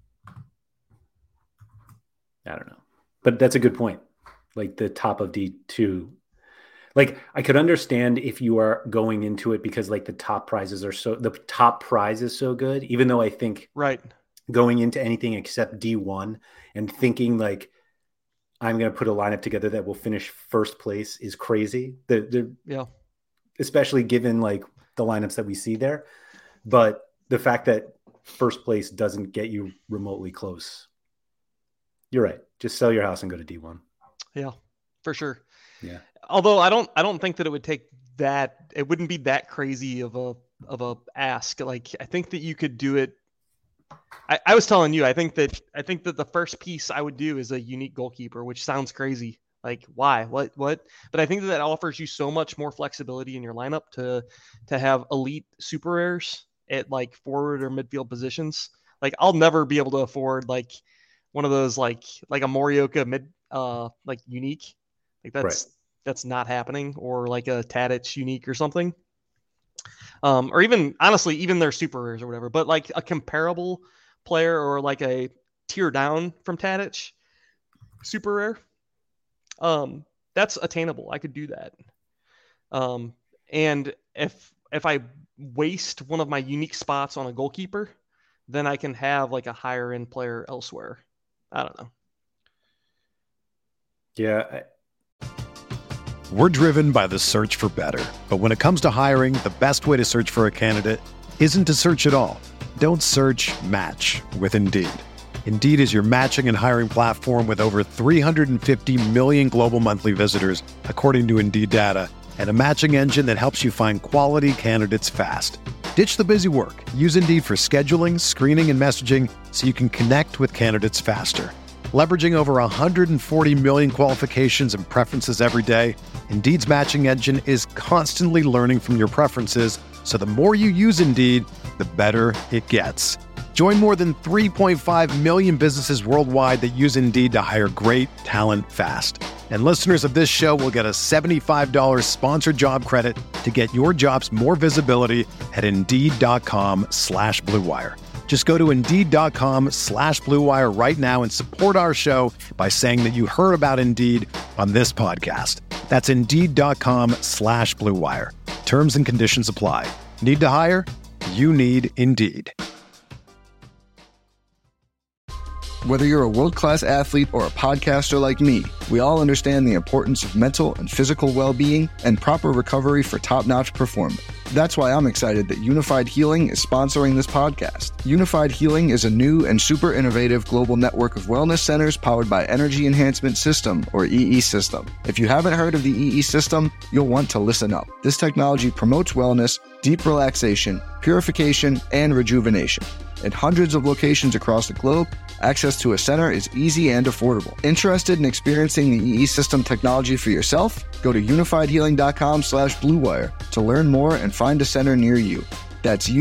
I don't know. But that's a good point. Like, the top of D2. Like, I could understand if you are going into it because, like, the top prize is so good, even though I think right going into anything except D1 and thinking, like, I'm going to put a lineup together that will finish first place is crazy. Yeah. Especially given, like, the lineups that we see there. But the fact that first place doesn't get you remotely close. You're right. Just sell your house and go to D1. Yeah, for sure. Yeah. Although I don't think that it would take that. It wouldn't be that crazy of a ask. Like, I think that you could do it. I was telling you, I think that the first piece I would do is a unique goalkeeper, which sounds crazy. Like, why? What? But I think that offers you so much more flexibility in your lineup to have elite super rares at, like, forward or midfield positions. Like, I'll never be able to afford, like, one of those, like a Morioka mid, like, unique. Like that's not happening, or like a Tadic unique or something. Or even honestly, even their super rares or whatever, but like a comparable player or like a tier down from Tadic super rare. That's attainable. I could do that. And if I waste one of my unique spots on a goalkeeper, then I can have like a higher end player elsewhere. I don't know. Yeah. We're driven by the search for better. But when it comes to hiring, the best way to search for a candidate isn't to search at all. Don't search, match with Indeed. Indeed is your matching and hiring platform with over 350 million global monthly visitors, according to Indeed data, and a matching engine that helps you find quality candidates fast. Ditch the busy work. Use Indeed for scheduling, screening, and messaging so you can connect with candidates faster. Leveraging over 140 million qualifications and preferences every day, Indeed's matching engine is constantly learning from your preferences, so the more you use Indeed, the better it gets. Join more than 3.5 million businesses worldwide that use Indeed to hire great talent fast. And listeners of this show will get a $75 sponsored job credit to get your jobs more visibility at Indeed.com/Blue Wire. Just go to Indeed.com/Blue Wire right now and support our show by saying that you heard about Indeed on this podcast. That's Indeed.com/Blue Wire. Terms and conditions apply. Need to hire? You need Indeed. Whether you're a world-class athlete or a podcaster like me, we all understand the importance of mental and physical well-being and proper recovery for top-notch performance. That's why I'm excited that Unified Healing is sponsoring this podcast. Unified Healing is a new and super innovative global network of wellness centers powered by Energy Enhancement System, or EE System. If you haven't heard of the EE System, you'll want to listen up. This technology promotes wellness, deep relaxation, purification, and rejuvenation. At hundreds of locations across the globe, access to a center is easy and affordable. Interested in experiencing the EE System technology for yourself? Go to unifiedhealing.com/Blue Wire to learn more and find a center near you. That's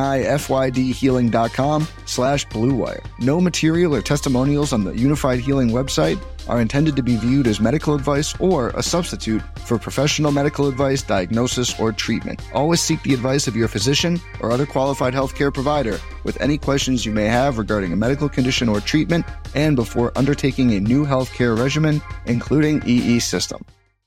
UNIFYDhealing.com/Blue Wire. No material or testimonials on the Unified Healing website are intended to be viewed as medical advice or a substitute for professional medical advice, diagnosis, or treatment. Always seek the advice of your physician or other qualified healthcare provider with any questions you may have regarding a medical condition or treatment and before undertaking a new healthcare regimen, including EE System.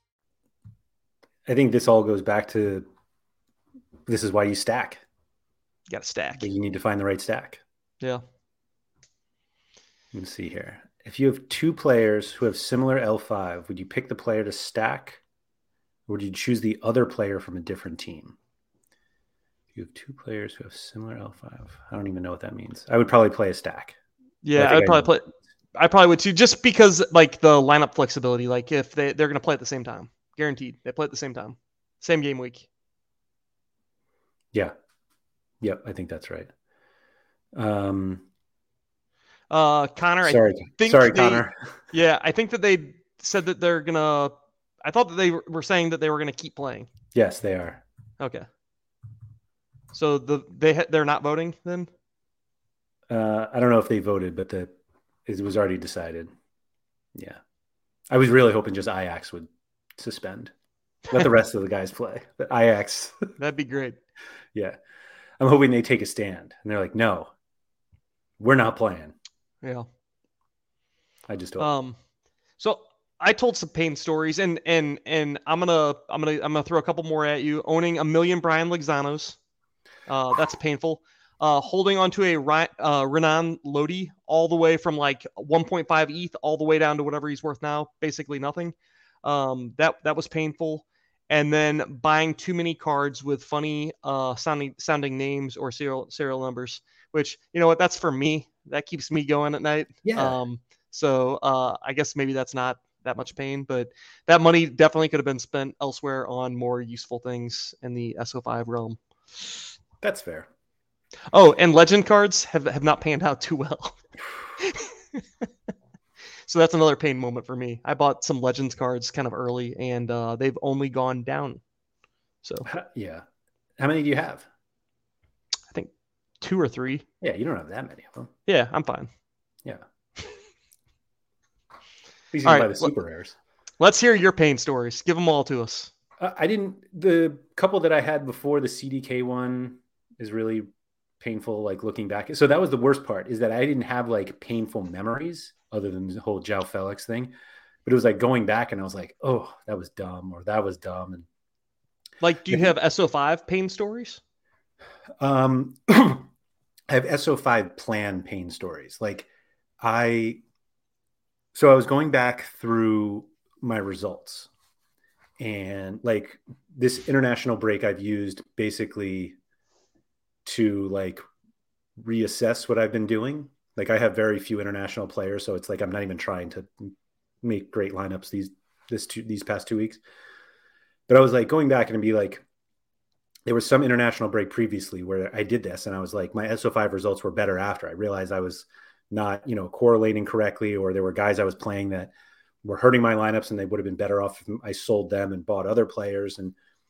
I think this all goes back to, this is why you stack. You got to stack. You need to find the right stack. Yeah. Let's see here. If you have two players who have similar L5, would you pick the player to stack, or would you choose the other player from a different team? If you have two players who have similar L5, I don't even know what that means. I would probably play a stack. Yeah, I probably would too, just because like the lineup flexibility. Like if they're going to play at the same time, guaranteed they play at the same time, same game week. Yeah. Yep, I think that's right. Connor. Sorry, Connor. Yeah, I think that they said that they're gonna. I thought that they were saying that they were gonna keep playing. Yes, they are. Okay. So they're not voting then. I don't know if they voted, but it was already decided. Yeah, I was really hoping just Ajax would suspend. Let the rest of the guys play. But Ajax. That'd be great. Yeah. I'm hoping they take a stand. And they're like, no, we're not playing. Yeah. I just hope. So I told some pain stories and I'm gonna throw a couple more at you. Owning 1 million Brian Logzanos. That's painful. Holding onto a Renan Lodi all the way from like 1.5 ETH all the way down to whatever he's worth now, basically nothing. That was painful. And then buying too many cards with funny sounding names or serial numbers, which, you know what, that's for me. That keeps me going at night. Yeah. So I guess maybe that's not that much pain, but that money definitely could have been spent elsewhere on more useful things in the SO5 realm. That's fair. Oh, and legend cards have not panned out too well. So that's another pain moment for me. I bought some Legends cards kind of early, and they've only gone down. So yeah. How many do you have? I think 2 or 3. Yeah, you don't have that many of them. Yeah, I'm fine. Yeah. At least you can buy the super rares. Let's hear your pain stories. Give them all to us. The couple that I had before, the CDK one is really painful, like looking back. So that was the worst part, is that I didn't have like painful memories other than the whole João Felix thing. But it was like going back and I was like, oh, that was dumb, or that was dumb. And like, do you have SO5 pain stories? I have SO5 plan pain stories. Like I was going back through my results, and like this international break I've used basically to like reassess what I've been doing. Like I have very few international players, so it's like I'm not even trying to make great lineups these past 2 weeks. But I was like going back and be like, there was some international break previously where I did this, and I was like, my SO5 results were better after I realized I was not, correlating correctly, or there were guys I was playing that were hurting my lineups, and they would have been better off if I sold them and bought other players.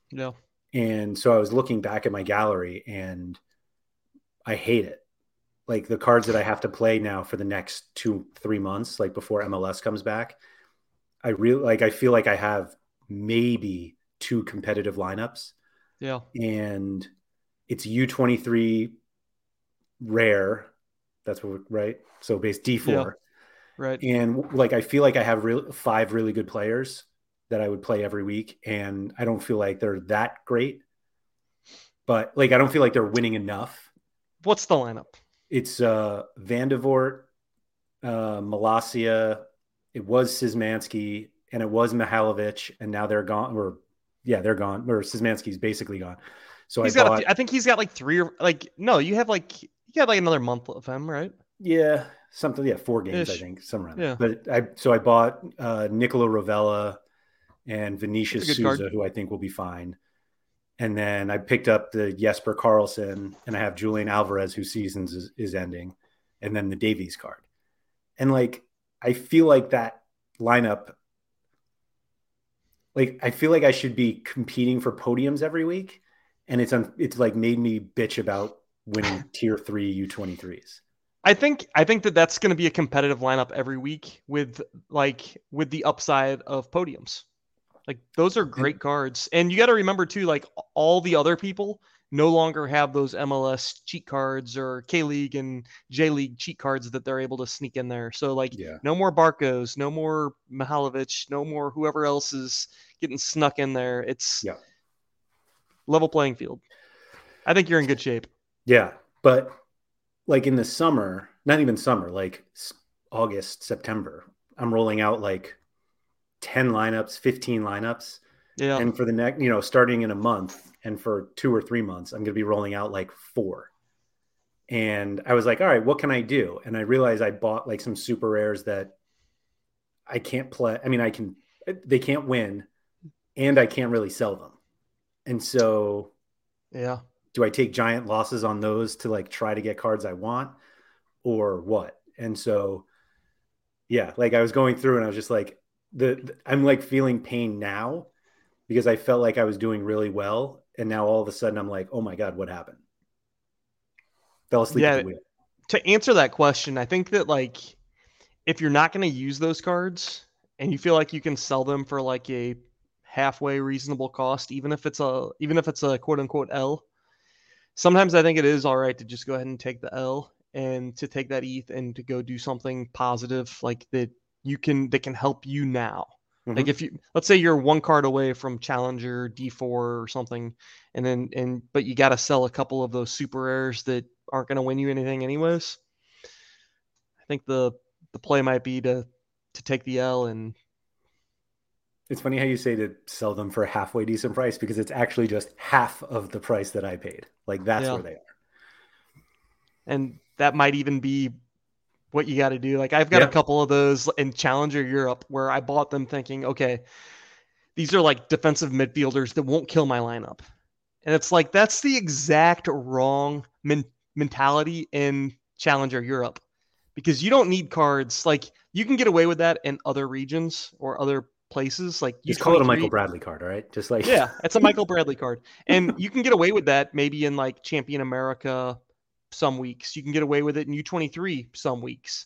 And so I was looking back at my gallery, and I hate it. Like the cards that I have to play now for the next 2-3 months, like before MLS comes back, I feel like I have maybe 2 competitive lineups. Yeah. And it's U23 rare. That's what, right? So base D4. Yeah. Right. And like, I feel like I have 5 really good players that I would play every week. And I don't feel like they're that great, but like, I don't feel like they're winning enough. What's the lineup? It's Van de Voort, Malacia. It was Szymanski, and it was Mihalovic, and now they're gone. They're gone. Or Szymanski's basically gone. So I think he's got like 3 or like, no, you got like another month of him, right? Yeah, something. Yeah, 4 games, I think, somewhere around there. But I bought Nicola Rovella and Vinicius Souza, who I think will be fine. And then I picked up the Jesper Karlsson, and I have Julian Alvarez, whose season is ending, and then the Davies card. And like, I feel like that lineup, like I feel like I should be competing for podiums every week, and it's like made me bitch about winning tier 3 U23s. I think that's going to be a competitive lineup every week with the upside of podiums. Like those are great cards. And you got to remember too, like all the other people no longer have those MLS cheat cards or K-League and J-League cheat cards that they're able to sneak in there. So like no more Barcos, no more Mihalovic, no more whoever else is getting snuck in there. It's level playing field. I think you're in good shape. Yeah. But like in the summer, not even summer, like August, September, I'm rolling out like 10 lineups, 15 lineups. Yeah. And for the next, starting in a month and for 2 or 3 months, I'm going to be rolling out like 4. And I was like, all right, what can I do? And I realized I bought like some super rares that I can't play. I mean, they can't win, and I can't really sell them. And so, do I take giant losses on those to like try to get cards I want, or what? And so, like I was going through and I was just like, I'm like feeling pain now because I felt like I was doing really well. And now all of a sudden I'm like, oh my God, what happened? Fell asleep at the wheel. To answer that question, I think that like, if you're not going to use those cards and you feel like you can sell them for like a halfway reasonable cost, even if it's a quote unquote L, sometimes I think it is all right to just go ahead and take the L and to take that ETH and to go do something positive like that can help you now. Mm-hmm. Like let's say you're 1 card away from Challenger D4 or something, but you got to sell a couple of those super rares that aren't going to win you anything anyways. I think the play might be to take the L. And it's funny how you say to sell them for a halfway decent price, because it's actually just half of the price that I paid. Like that's where they are. And that might even be what you got to do. Like I've got a couple of those in Challenger Europe where I bought them thinking, okay, these are like defensive midfielders that won't kill my lineup. And it's like, that's the exact wrong mentality in Challenger Europe, because you don't need cards. Like you can get away with that in other regions or other places. Like you call it a Michael Bradley card, all right? Just like, it's a Michael Bradley card. And you can get away with that maybe in like Champion America some weeks. You can get away with it in U23 some weeks.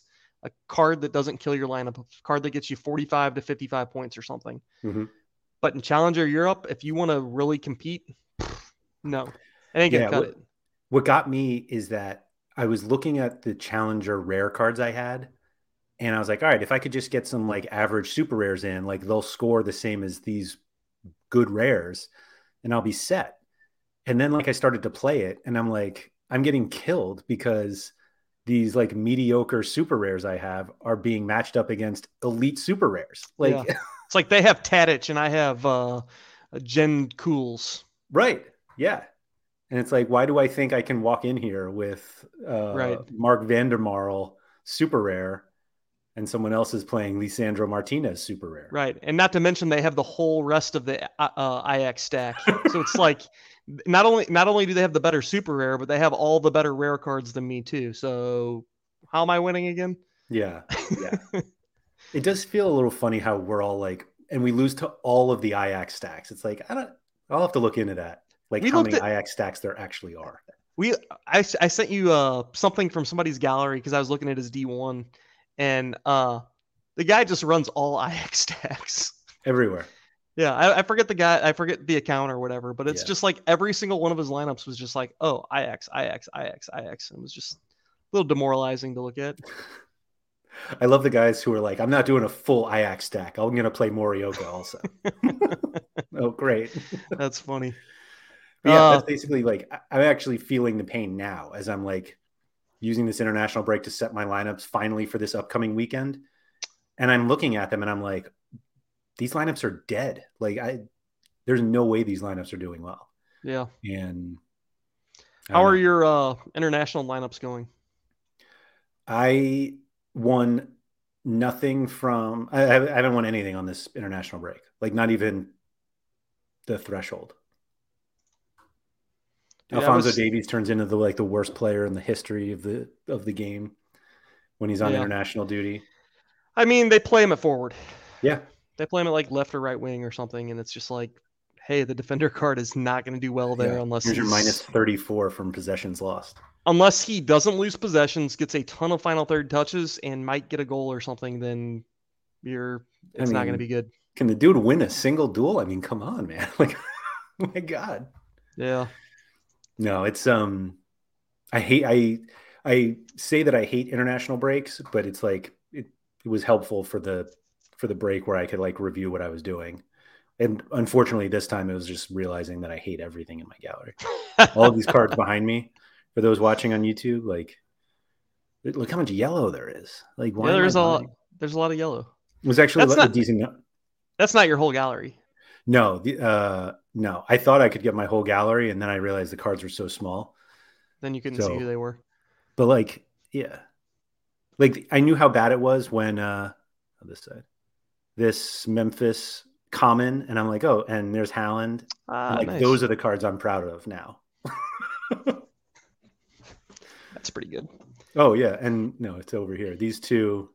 a card that doesn't kill your lineup, a card that gets you 45 to 55 points or something. Mm-hmm. But in Challenger Europe, if you want to really compete, no, it ain't gonna cut it. What got me is that I was looking at the Challenger rare cards I had, and I was like, all right, if I could just get some like average super rares in, like they'll score the same as these good rares, and I'll be set. And then like I started to play it, and I'm like, I'm getting killed because these like mediocre super rares I have are being matched up against elite super rares. Like it's like they have Tadic and I have Jen Cools. Right. Yeah. And it's like, why do I think I can walk in here with Mark Vandermarl super rare and someone else is playing Lisandro Martinez super rare? Right. And not to mention they have the whole rest of the IX stack. So it's like not only do they have the better super rare, but they have all the better rare cards than me too. So how am I winning again? Yeah. Yeah. It does feel a little funny how we're all like, and we lose to all of the IX stacks. It's like, I'll have to look into that. Like how many IX stacks there actually are. I sent you something from somebody's gallery because I was looking at his D1, and the guy just runs all IX stacks everywhere. Yeah, I forget the guy, I forget the account or whatever, but it's just like every single one of his lineups was just like, oh, IX, IX, IX, IX. And it was just a little demoralizing to look at. I love the guys who are like, I'm not doing a full IX stack. I'm going to play Morioka also. Oh, great. That's funny. Yeah, that's basically like, I'm actually feeling the pain now as I'm like using this international break to set my lineups finally for this upcoming weekend. And I'm looking at them and I'm like, these lineups are dead. Like there's no way these lineups are doing well. Yeah. And how are your international lineups going? I won nothing from, I haven't won anything on this international break. Like not even the threshold. Yeah, Alfonso Davies turns into the worst player in the history of the game when he's on international duty. I mean, they play him at forward. Yeah. They play him at like left or right wing or something, and it's just like, hey, the defender card is not going to do well there unless you're minus 34 from possessions lost. Unless he doesn't lose possessions, gets a ton of final third touches, and might get a goal or something, then it's not going to be good. Can the dude win a single duel? I mean, come on, man. Like, oh my God. Yeah. No, it's I say that I hate international breaks, but it's like it was helpful for the break where I could like review what I was doing. And unfortunately this time it was just realizing that I hate everything in my gallery. All of these cards behind me, for those watching on YouTube, like look how much yellow there is. Like why there's a lot of yellow. It was actually a decent. That's not your whole gallery. No, no. I thought I could get my whole gallery, and then I realized the cards were so small. Then you couldn't see who they were. But like, yeah, like I knew how bad it was when on this side, this Memphis common, and I'm like, oh, and there's Haaland. Nice. Those are the cards I'm proud of now. That's pretty good. Oh yeah, and no, it's over here. These two.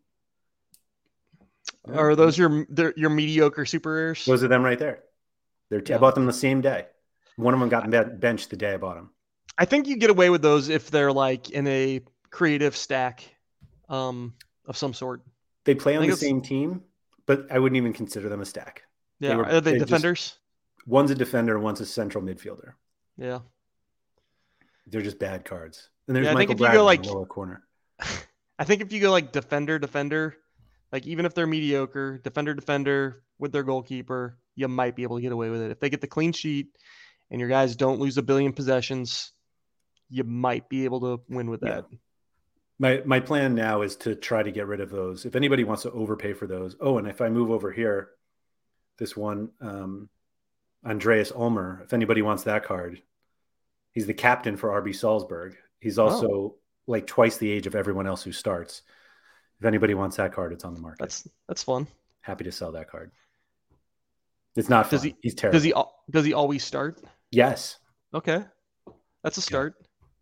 Are those your mediocre super rares? Those are them right there. I bought them the same day. One of them got benched the day I bought them. I think you get away with those if they're like in a creative stack of some sort. They play on the same team, but I wouldn't even consider them a stack. Yeah, are they defenders? One's a defender, one's a central midfielder. Yeah. They're just bad cards. And there's Michael Bradley in the lower corner. I think if you go like defender, like even if they're mediocre, defender with their goalkeeper, you might be able to get away with it. If they get the clean sheet and your guys don't lose a billion possessions, you might be able to win with that. My plan now is to try to get rid of those. If anybody wants to overpay for those. Oh, and if I move over here, this one, Andreas Ulmer, if anybody wants that card, he's the captain for RB Salzburg. He's also like twice the age of everyone else who starts. If anybody wants that card, it's on the market. That's fun. Happy to sell that card. It's not fun. He's terrible. Does he always start? Yes. Okay. That's a start.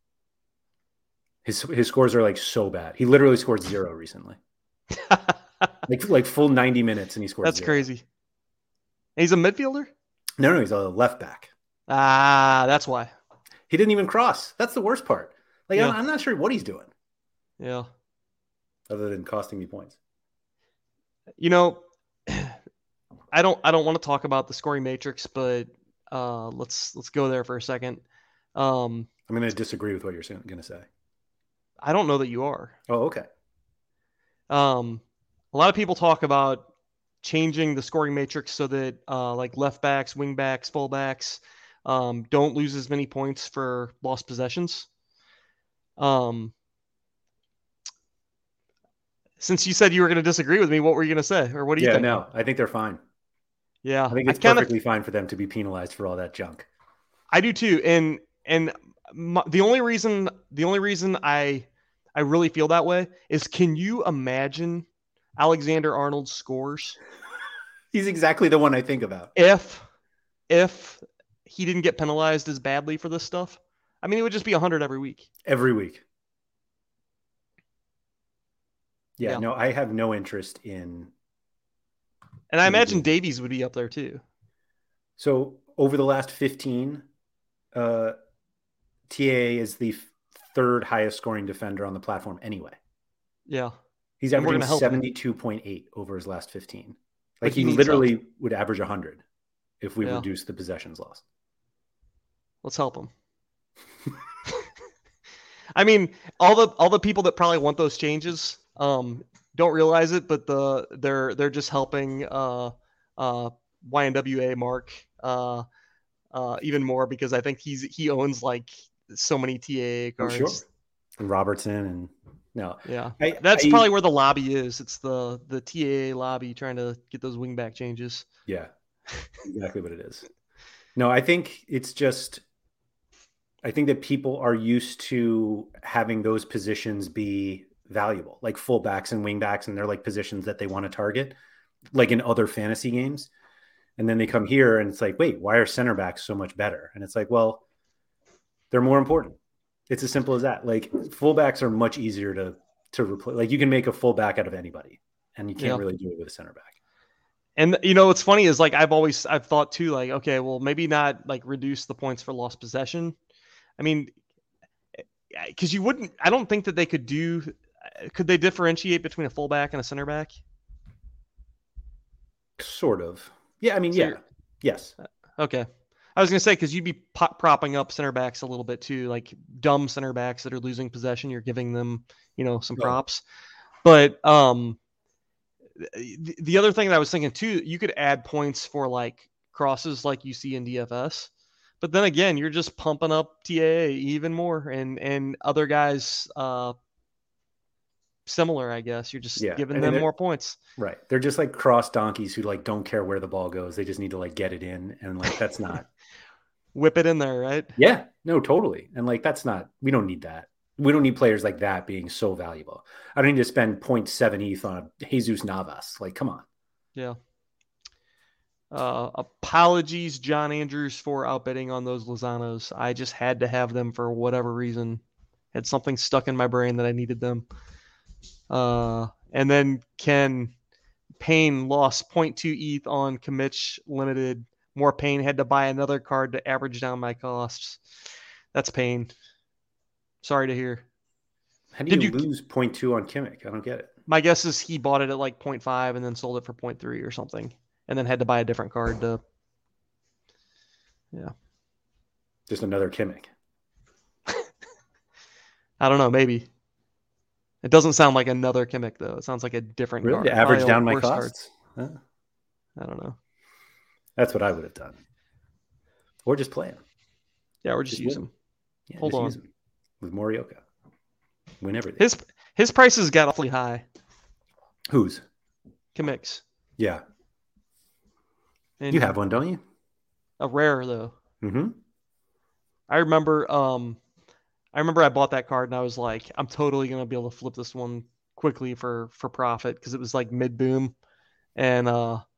His scores are like so bad. He literally scored 0 recently. like full 90 minutes and he scored 0. That's crazy. He's a midfielder? No, he's a left back. That's why. He didn't even cross. That's the worst part. Like I'm not sure what he's doing. Yeah. other than costing me points? You know, I don't want to talk about the scoring matrix, but let's go there for a second. I'm going to disagree with what you're going to say. I don't know that you are. Oh, okay. A lot of people talk about changing the scoring matrix so that like left backs, wing backs, full backs don't lose as many points for lost possessions. Since you said you were going to disagree with me, what were you going to say? Or what do you think? No, I think they're fine. Yeah. I think it's perfectly fine for them to be penalized for all that junk. I do too. And the only reason I really feel that way is, can you imagine Alexander Arnold's scores? He's exactly the one I think about. If he didn't get penalized as badly for this stuff, I mean, it would just be 100 every week. Every week. Yeah, no, I have no interest in. And I imagine Davies would be up there too. So over the last 15, TAA is the third highest scoring defender on the platform anyway. Yeah. He's averaging 72.8 over his last 15. Like he literally would average 100 if we reduce the possessions lost. Let's help him. I mean, all the people that probably want those changes don't realize it, but they're just helping YNWA Mark even more, because I think he owns like so many TAA cards. Sure. And Robertson and that's probably where the lobby is. It's the TAA lobby trying to get those wingback changes. Yeah, exactly what it is. No, I think it's just. I think that people are used to having those positions be valuable, like fullbacks and wingbacks, and they're like positions that they want to target, like in other fantasy games. And then they come here and it's like, wait, why are center backs so much better? And it's like, well, they're more important. It's as simple as that. Like fullbacks are much easier to replace. Like you can make a fullback out of anybody, and you can't really do it with a center back. And what's funny is like I've thought too, like, okay, well maybe not like reduce the points for lost possession. I mean, because I don't think that they could they differentiate between a fullback and a center back? Sort of. Yeah, I mean, yes. Okay. I was going to say, because you'd be propping up center backs a little bit too, like dumb center backs that are losing possession. You're giving them, some props. But the other thing that I was thinking too, you could add points for like crosses like you see in DFS. But then again, you're just pumping up TAA even more, and other guys similar, I guess. You're just giving them more points. Right. They're just like cross donkeys who like don't care where the ball goes. They just need to like get it in, and like that's not whip it in there, right? Yeah. No, totally. And like we don't need that. We don't need players like that being so valuable. I don't need to spend 0.7 ETH on Jesus Navas. Like, come on. Yeah. Apologies, John Andrews, for outbidding on those Lozanos. I just had to have them for whatever reason. Had something stuck in my brain that I needed them. And then Ken Payne lost 0.2 ETH on Kimmich Limited. More Payne had to buy another card to average down my costs. That's pain. Sorry to hear. How do you lose 0.2 on Kimmich? I don't get it. My guess is he bought it at like 0.5 and then sold it for 0.3 or something, and then had to buy a different card to. Yeah. Just another Kimmich. I don't know. Maybe. It doesn't sound like another Kimmich though. It sounds like a different card. To average down my costs. Huh? I don't know. That's what I would have done. Or just play him. Yeah, or just use him. Yeah, hold on. Use him with Morioka. Win everything. His prices got awfully high. Whose? Kimmich's. Yeah. And you have one, don't you? A rare though. Mm-hmm. I remember I bought that card and I was like, I'm totally gonna be able to flip this one quickly for profit, because it was like mid boom, and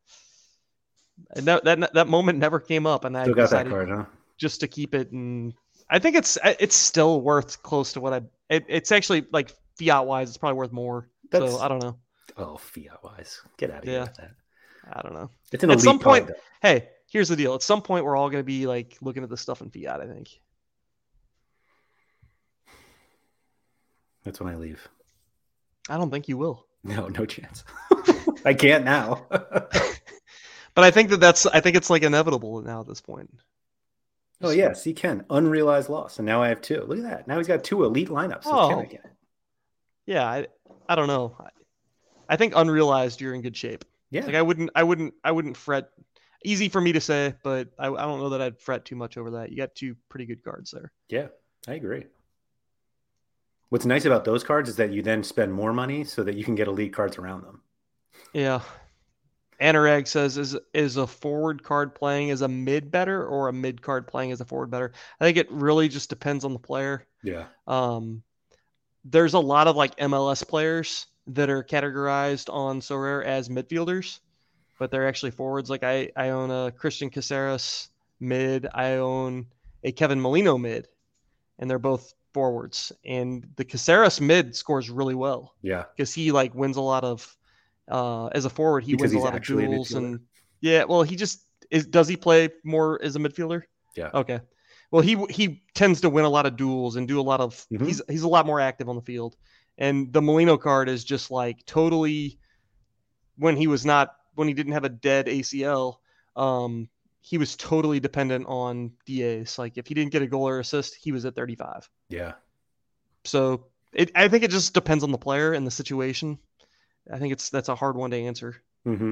that moment never came up, and still I got that card, huh? Just to keep it, and I think it's still worth close to it's actually like fiat wise, it's probably worth more. So I don't know. Oh, fiat wise, get out of here with that. I don't know. It's an elite at some point. card, hey, here's the deal. At some point, we're all going to be like looking at this stuff in fiat, I think. That's when I leave. I don't think you will. No chance. I can't now. But I think I think it's like inevitable now at this point. Oh yes, he can. Unrealized loss. And now I have 2. Look at that. Now he's got 2 elite lineups. Oh. Yeah, I don't know. I think unrealized you're in good shape. Yeah. Like I wouldn't fret. Easy for me to say, but I don't know that I'd fret too much over that. You got 2 pretty good cards there. Yeah, I agree. What's nice about those cards is that you then spend more money so that you can get elite cards around them. Yeah. Anurag says, is a forward card playing as a mid better or a mid card playing as a forward better? I think it really just depends on the player. Yeah. There's a lot of like MLS players that are categorized on SoRare as midfielders, but they're actually forwards. Like I own a Christian Caceres mid. I own a Kevin Molino mid, and they're both forwards. And the Caceres mid scores really well. Yeah. Because he like wins a lot of, as a forward, he wins a lot of duels. And yeah, well, does he play more as a midfielder? Yeah. Okay. Well, he tends to win a lot of duels and do a lot of, he's a lot more active on the field. And the Molino card is just like totally, when he didn't have a dead ACL, he was totally dependent on DAs. Like if he didn't get a goal or assist, he was at 35. Yeah. So I think it just depends on the player and the situation. I think that's a hard one to answer. Mm-hmm.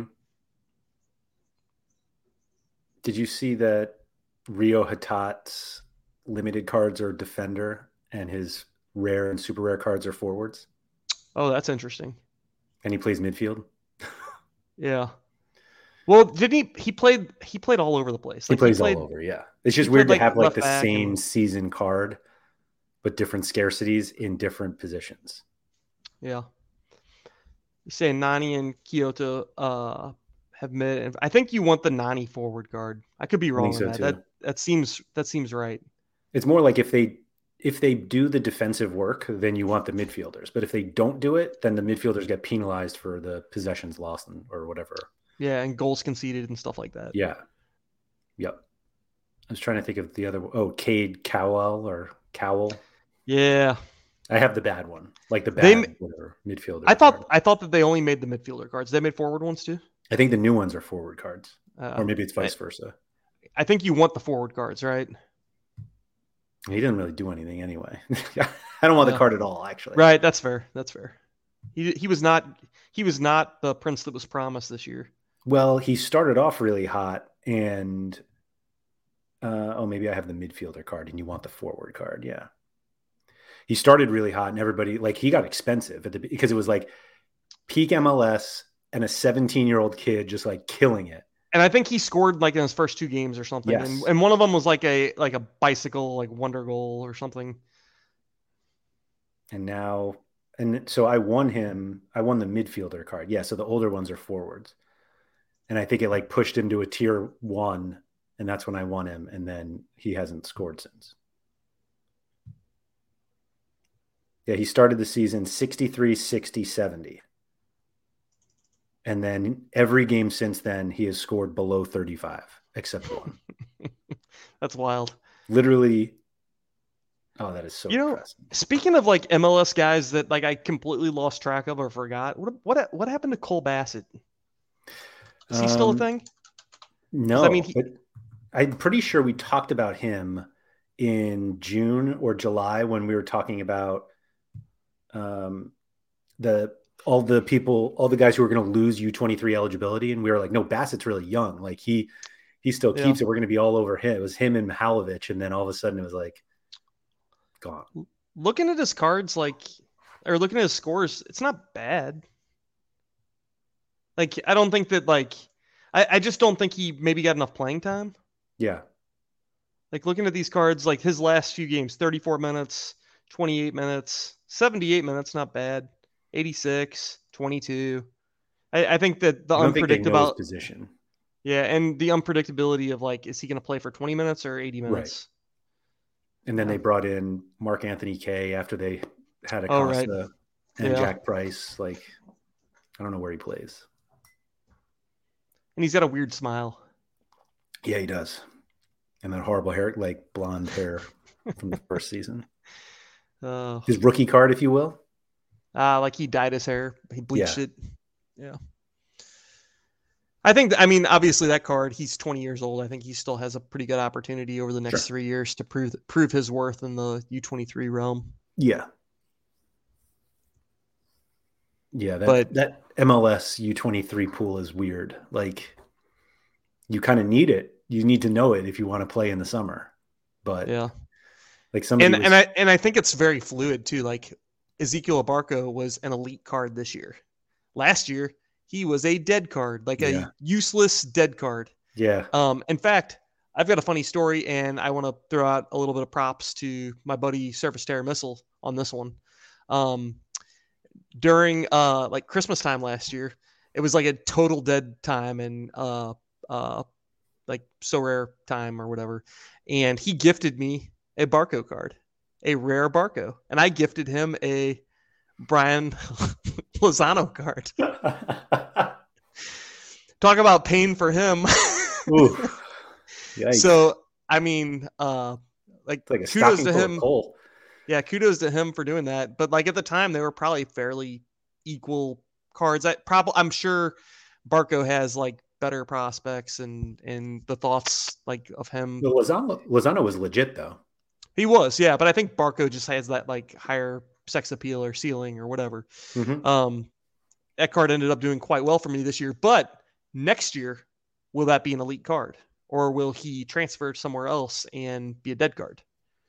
Did you see that Rio Hatat's limited cards are defender and his rare and super rare cards are forwards? Oh, that's interesting. And he plays midfield? Yeah. Well, didn't he played all over the place. Like, he plays all over, yeah. It's just weird to have like the same season card, but different scarcities in different positions. Yeah. You say Nani and Kyoto have mid. I think you want the Nani forward guard. I could be wrong on that. That seems right. It's more like if they do the defensive work, then you want the midfielders. But if they don't do it, then the midfielders get penalized for the possessions lost or whatever. Yeah, and goals conceded and stuff like that. Yeah. Yep. I was trying to think of the other. Oh, Cade Cowell. Yeah. I have the bad one, like the bad midfielder. I thought that they only made the midfielder cards. They made forward ones too. I think the new ones are forward cards, or maybe it's vice versa. I think you want the forward cards, right? He didn't really do anything anyway. I don't want the card at all, actually. Right, that's fair. He was not the prince that was promised this year. Well, he started off really hot, and maybe I have the midfielder card, and you want the forward card, yeah. He started really hot, and everybody he got expensive because it was like peak MLS and a 17-year-old kid just like killing it. And I think he scored like in his first 2 games or something. Yes. And one of them was like a bicycle, like wonder goal or something. And so I won the midfielder card. Yeah. So the older ones are forwards. And I think it like pushed him to a tier 1, and that's when I won him. And then he hasn't scored since. Yeah. He started the season 63, 60, 70. And then every game since then, he has scored below 35, except 1. That's wild. Literally. Oh, that is so depressing. Speaking of like MLS guys that like I completely lost track of or forgot, what happened to Cole Bassett? Is he still a thing? No, but I'm pretty sure we talked about him in June or July when we were talking about all the guys who are going to lose U23 eligibility. And we were like, no, Bassett's really young. Like he still keeps it. We're going to be all over him. It was him and Mihalovic. And then all of a sudden it was like gone. Looking at his cards, or looking at his scores, it's not bad. Like, I don't think that I just don't think he maybe got enough playing time. Yeah. Like looking at these cards, like his last few games, 34 minutes, 28 minutes, 78 minutes, not bad. 86, 22. I think that the unpredictable position. Yeah, and the unpredictability of like, is he going to play for 20 minutes or 80 minutes? Right. And then they brought in Mark Anthony Kaye after they had Acosta and Jack Price. Like, I don't know where he plays. And he's got a weird smile. Yeah, he does. And that horrible hair, like blonde hair from the first season. His rookie card, if you will. Like he dyed his hair, he bleached Yeah. it. Yeah. I mean, obviously that card, he's 20 years old. I think he still has a pretty good opportunity over the next 3 years to prove his worth in the U23 realm. Yeah. Yeah, But that MLS U23 pool is weird. Like, you kind of need it. You need to know it if you want to play in the summer. But yeah, like somebody and I think it's very fluid too. Like Ezekiel Abarco was an elite card this year. Last year he was a dead card, like a useless dead card. Yeah. In fact, I've got a funny story, and I want to throw out a little bit of props to my buddy Surface Terror Missile on this one. During like Christmas time last year, it was like a total dead time and like So Rare time or whatever, and he gifted me a Barco card, a rare Barco, and I gifted him a Brian Lozano card. Talk about pain for him. Ooh, so I mean, like kudos to him. Yeah, kudos to him for doing that. But like at the time, they were probably fairly equal cards. I'm sure Barco has like better prospects and the thoughts like of him. Well, Lozano was legit though. He was, yeah, but I think Barco just has that like higher sex appeal or ceiling or whatever. Mm-hmm. That card ended up doing quite well for me this year. But next year, will that be an elite card, or will he transfer somewhere else and be a dead card?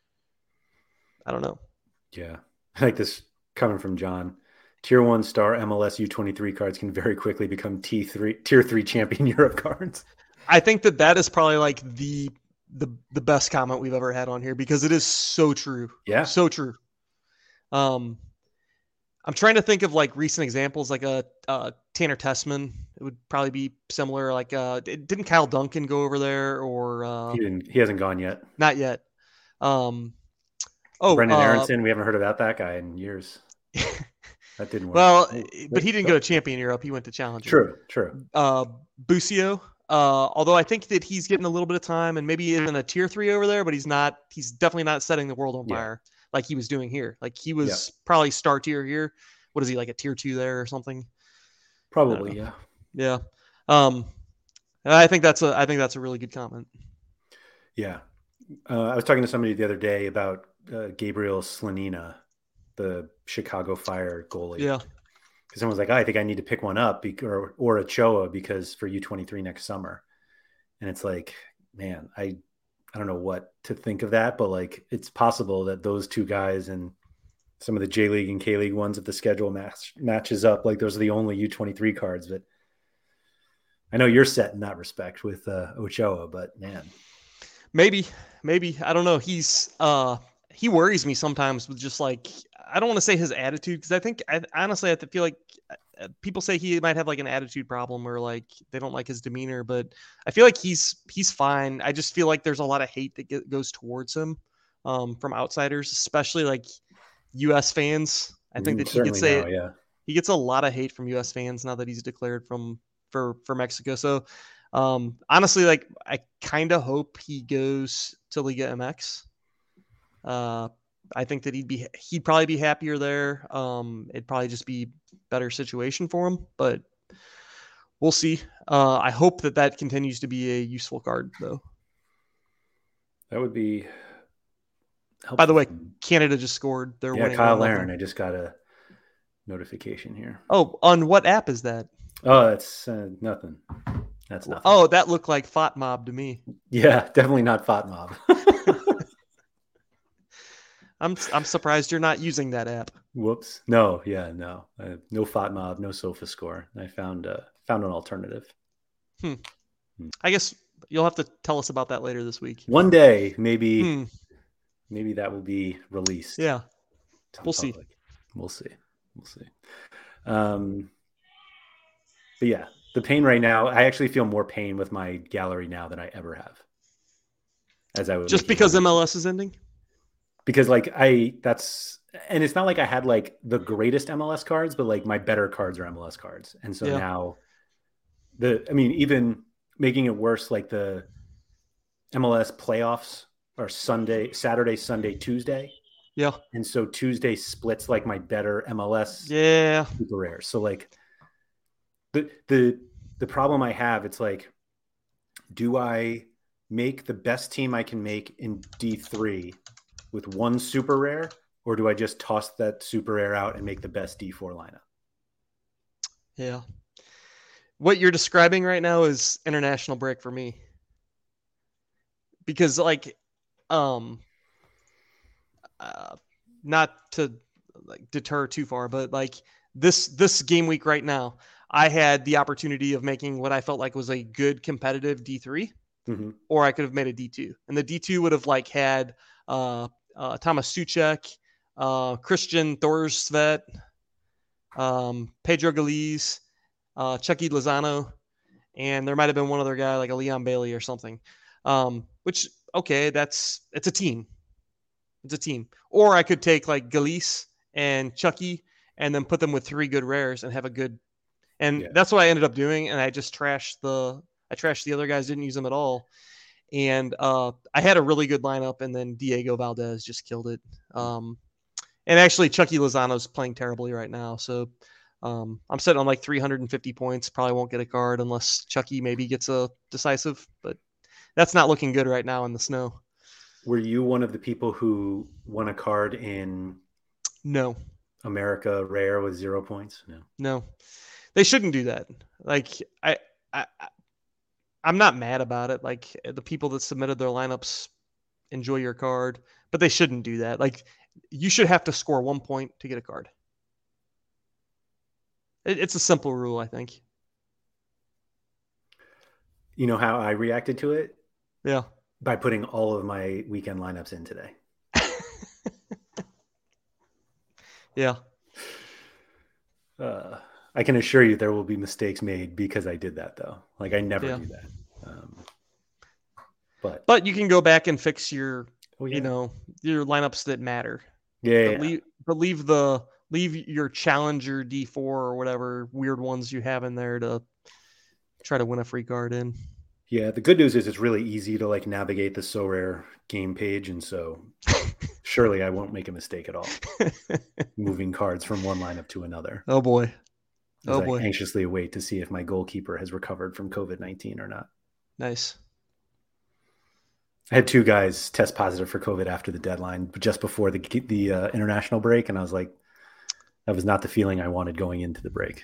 I don't know. Yeah. I like this coming from John. Tier 1 star MLS U23 cards can very quickly become Tier 3 champion Europe cards. I think that is probably like the best comment we've ever had on here, because it is so true. Yeah. So true. I'm trying to think of like recent examples, like a Tanner Tessman. It would probably be similar. Like didn't Kyle Duncan go over there, or he hasn't gone yet. Not yet. Brendan Aronson, we haven't heard about that guy in years. That didn't work. Well, but he didn't go to Champion Europe. He went to Challenger. True. Busio, although I think that he's getting a little bit of time, and maybe even a tier 3 over there, but he's definitely not setting the world on fire like he was doing here. Like he was probably star tier here. What is he, like a tier 2 there or something? Probably, yeah. Yeah. I think that's a really good comment. Yeah. I was talking to somebody the other day about Gabriel Slonina, the Chicago Fire goalie. Yeah. Because someone was like, I think I need to pick one up or Ochoa because for U23 next summer. And it's like, man, I don't know what to think of that, but like it's possible that those two guys and some of the J League and K League ones, if the schedule matches up, like those are the only U23 cards. But I know you're set in that respect with Ochoa, but man. Maybe. I don't know. He worries me sometimes with just like, I don't want to say his attitude, because honestly, I feel like people say he might have like an attitude problem or like they don't like his demeanor, but I feel like he's fine. I just feel like there's a lot of hate that goes towards him from outsiders, especially like U.S. fans. I think that he gets a lot of hate from U.S. fans now that he's declared for Mexico. So honestly, like I kind of hope he goes to Liga MX. I think that he'd probably be happier there. It'd probably just be better situation for him, but we'll see. I hope that continues to be a useful card though. That would be helpful. By the way, Canada just scored. They're winning. Kyle Larin. I just got a notification here. Oh, on what app is that? Oh, that's nothing. That's nothing. Oh, that looked like FOTMob to me. Yeah, definitely not FOTMob. I'm surprised you're not using that app. Whoops. No. No FOTMob, no SofaScore. I found an alternative. I guess you'll have to tell us about that later this week. One day, maybe that will be released. Yeah. We'll see. We'll see. But yeah, the pain right now, I actually feel more pain with my gallery now than I ever have. As I would just because MLS is ending? Because like and it's not like I had like the greatest MLS cards, but like my better cards are MLS cards. And so now even making it worse, like the MLS playoffs are Saturday, Sunday, Tuesday. Yeah. And so Tuesday splits like my better MLS super rare. So like the problem I have, it's like, do I make the best team I can make in D3 with one super rare, or do I just toss that super rare out and make the best D4 lineup? Yeah. What you're describing right now is international break for me. Because like, not to like deter too far, but like this game week right now, I had the opportunity of making what I felt like was a good competitive D3, or I could have made a D2, and the D2 would have like had Thomas Suchek, Christian Thorsvet, Pedro Galiz, Chucky Lozano, and there might have been one other guy like a Leon Bailey or something. Which, okay, it's a team. It's a team. Or I could take like Galiz and Chucky and then put them with 3 good rares and have a good. And that's what I ended up doing. And I just trashed the other guys, didn't use them at all. And I had a really good lineup, and then Diego Valdez just killed it. And actually, Chucky Lozano's playing terribly right now. So I'm sitting on like 350 points. Probably won't get a card unless Chucky maybe gets a decisive. But that's not looking good right now in the snow. Were you one of the people who won a card in America Rare with 0 points? No. They shouldn't do that. Like I'm not mad about it. Like the people that submitted their lineups, enjoy your card, but they shouldn't do that. Like you should have to score 1 point to get a card. It's a simple rule, I think. You know how I reacted to it? Yeah. By putting all of my weekend lineups in today. Yeah. I can assure you there will be mistakes made because I did that, though. Like I never do that. But you can go back and fix your, your lineups that matter. But leave your challenger D4 or whatever weird ones you have in there to try to win a free card in. Yeah, the good news is it's really easy to like navigate the So Rare game page, and so surely I won't make a mistake at all. Moving cards from one lineup to another. Oh boy. I anxiously await to see if my goalkeeper has recovered from COVID-19 or not. Nice. I had 2 guys test positive for COVID after the deadline, but just before the international break, and I was like, that was not the feeling I wanted going into the break.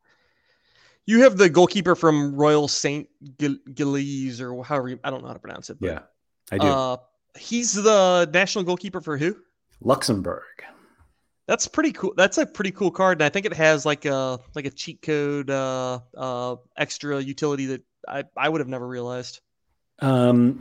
You have the goalkeeper from Royal St. Gilles, or however, I don't know how to pronounce it. But, yeah, I do. He's the national goalkeeper for who? Luxembourg. That's pretty cool. That's a pretty cool card. And I think it has like a cheat code, extra utility that I would have never realized. When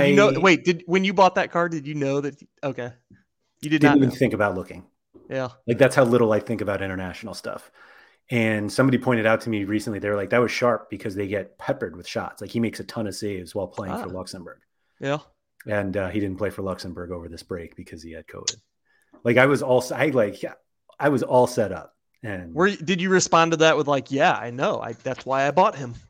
you bought that card, did you know that? Okay. You didn't even think about looking. Yeah. Like that's how little I think about international stuff. And somebody pointed out to me recently, they were like, that was sharp because they get peppered with shots. Like he makes a ton of saves while playing for Luxembourg. Yeah. And he didn't play for Luxembourg over this break because he had COVID. Like I was all set up. And did you respond to that with like, yeah, I know. That's why I bought him.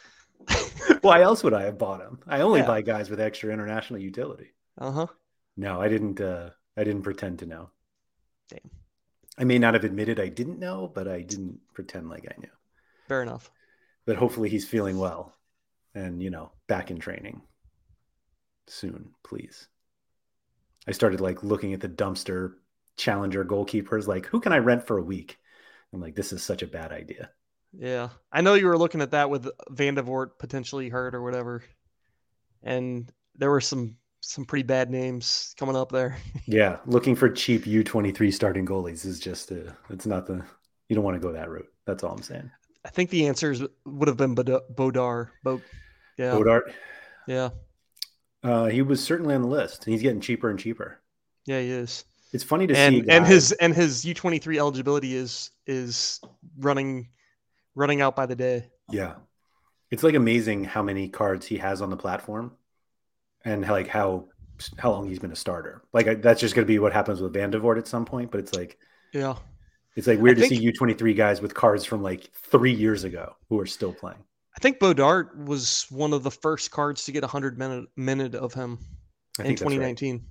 Why else would I have bought him? I only buy guys with extra international utility. Uh-huh. No, I didn't pretend to know. Damn. I may not have admitted I didn't know, but I didn't pretend like I knew. Fair enough. But hopefully he's feeling well and, back in training soon, please. I started like looking at the dumpster challenger goalkeepers, like who can I rent for a week? I'm like, this is such a bad idea. Yeah. I know you were looking at that with Van de Voort potentially hurt or whatever. And there were some pretty bad names coming up there. Yeah. Looking for cheap U23 starting goalies is just, you don't want to go that route. That's all I'm saying. I think the answers would have been Bodar. Bodart. Yeah. He was certainly on the list. He's getting cheaper and cheaper. Yeah, he is. It's funny to see. And his U23 eligibility is running out by the day. Yeah. It's like amazing how many cards he has on the platform and how long he's been a starter. Like that's just going to be what happens with Van de Voort at some point, but it's like, yeah, it's like weird to see U23 guys with cards from like 3 years ago who are still playing. I think Bodart was one of the first cards to get 100 minute of him in 2019. Right.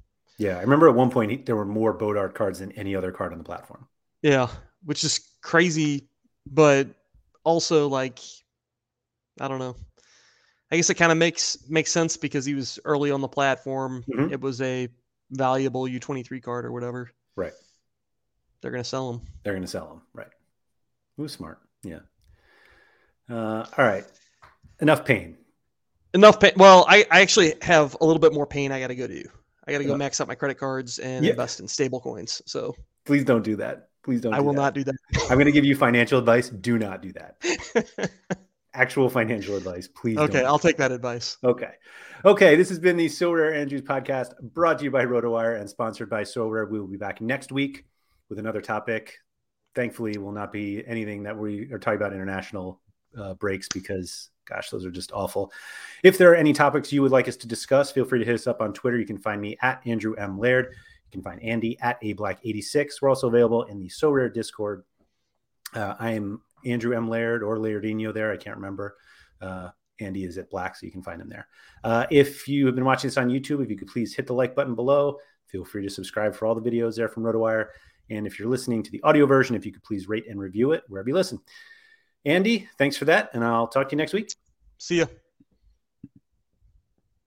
Yeah, I remember at one point there were more Bodart cards than any other card on the platform. Yeah, which is crazy, but also like, I don't know. I guess it kind of makes sense because he was early on the platform. Mhm. It was a valuable U23 card or whatever. Right. They're going to sell him. They're going to sell them. Right. Who's smart? Yeah. All right. Enough pain. Enough pain. Well, I actually have a little bit more pain I got to go do. I got to go max out my credit cards and invest in stable coins. So please don't do that. Please don't. I will not do that. I'm going to give you financial advice. Do not do that. Actual financial advice, please. Okay, I'll take that advice. Okay. This has been the Sorare Andrews podcast, brought to you by RotoWire and sponsored by Sorare. We will be back next week with another topic. Thankfully, it will not be anything that we are talking about international breaks because, gosh, those are just awful. If there are any topics you would like us to discuss, feel free to hit us up on Twitter. You can find me at Andrew M. Laird. You can find Andy at ablack86. We're also available in the Sorare Discord. I am Andrew M. Laird or Lairdinho there. I can't remember. Andy is at Black, so you can find him there. If you have been watching this on YouTube, if you could please hit the like button below. Feel free to subscribe for all the videos there from RotoWire. And if you're listening to the audio version, if you could please rate and review it wherever you listen. Andy, thanks for that, and I'll talk to you next week. See ya.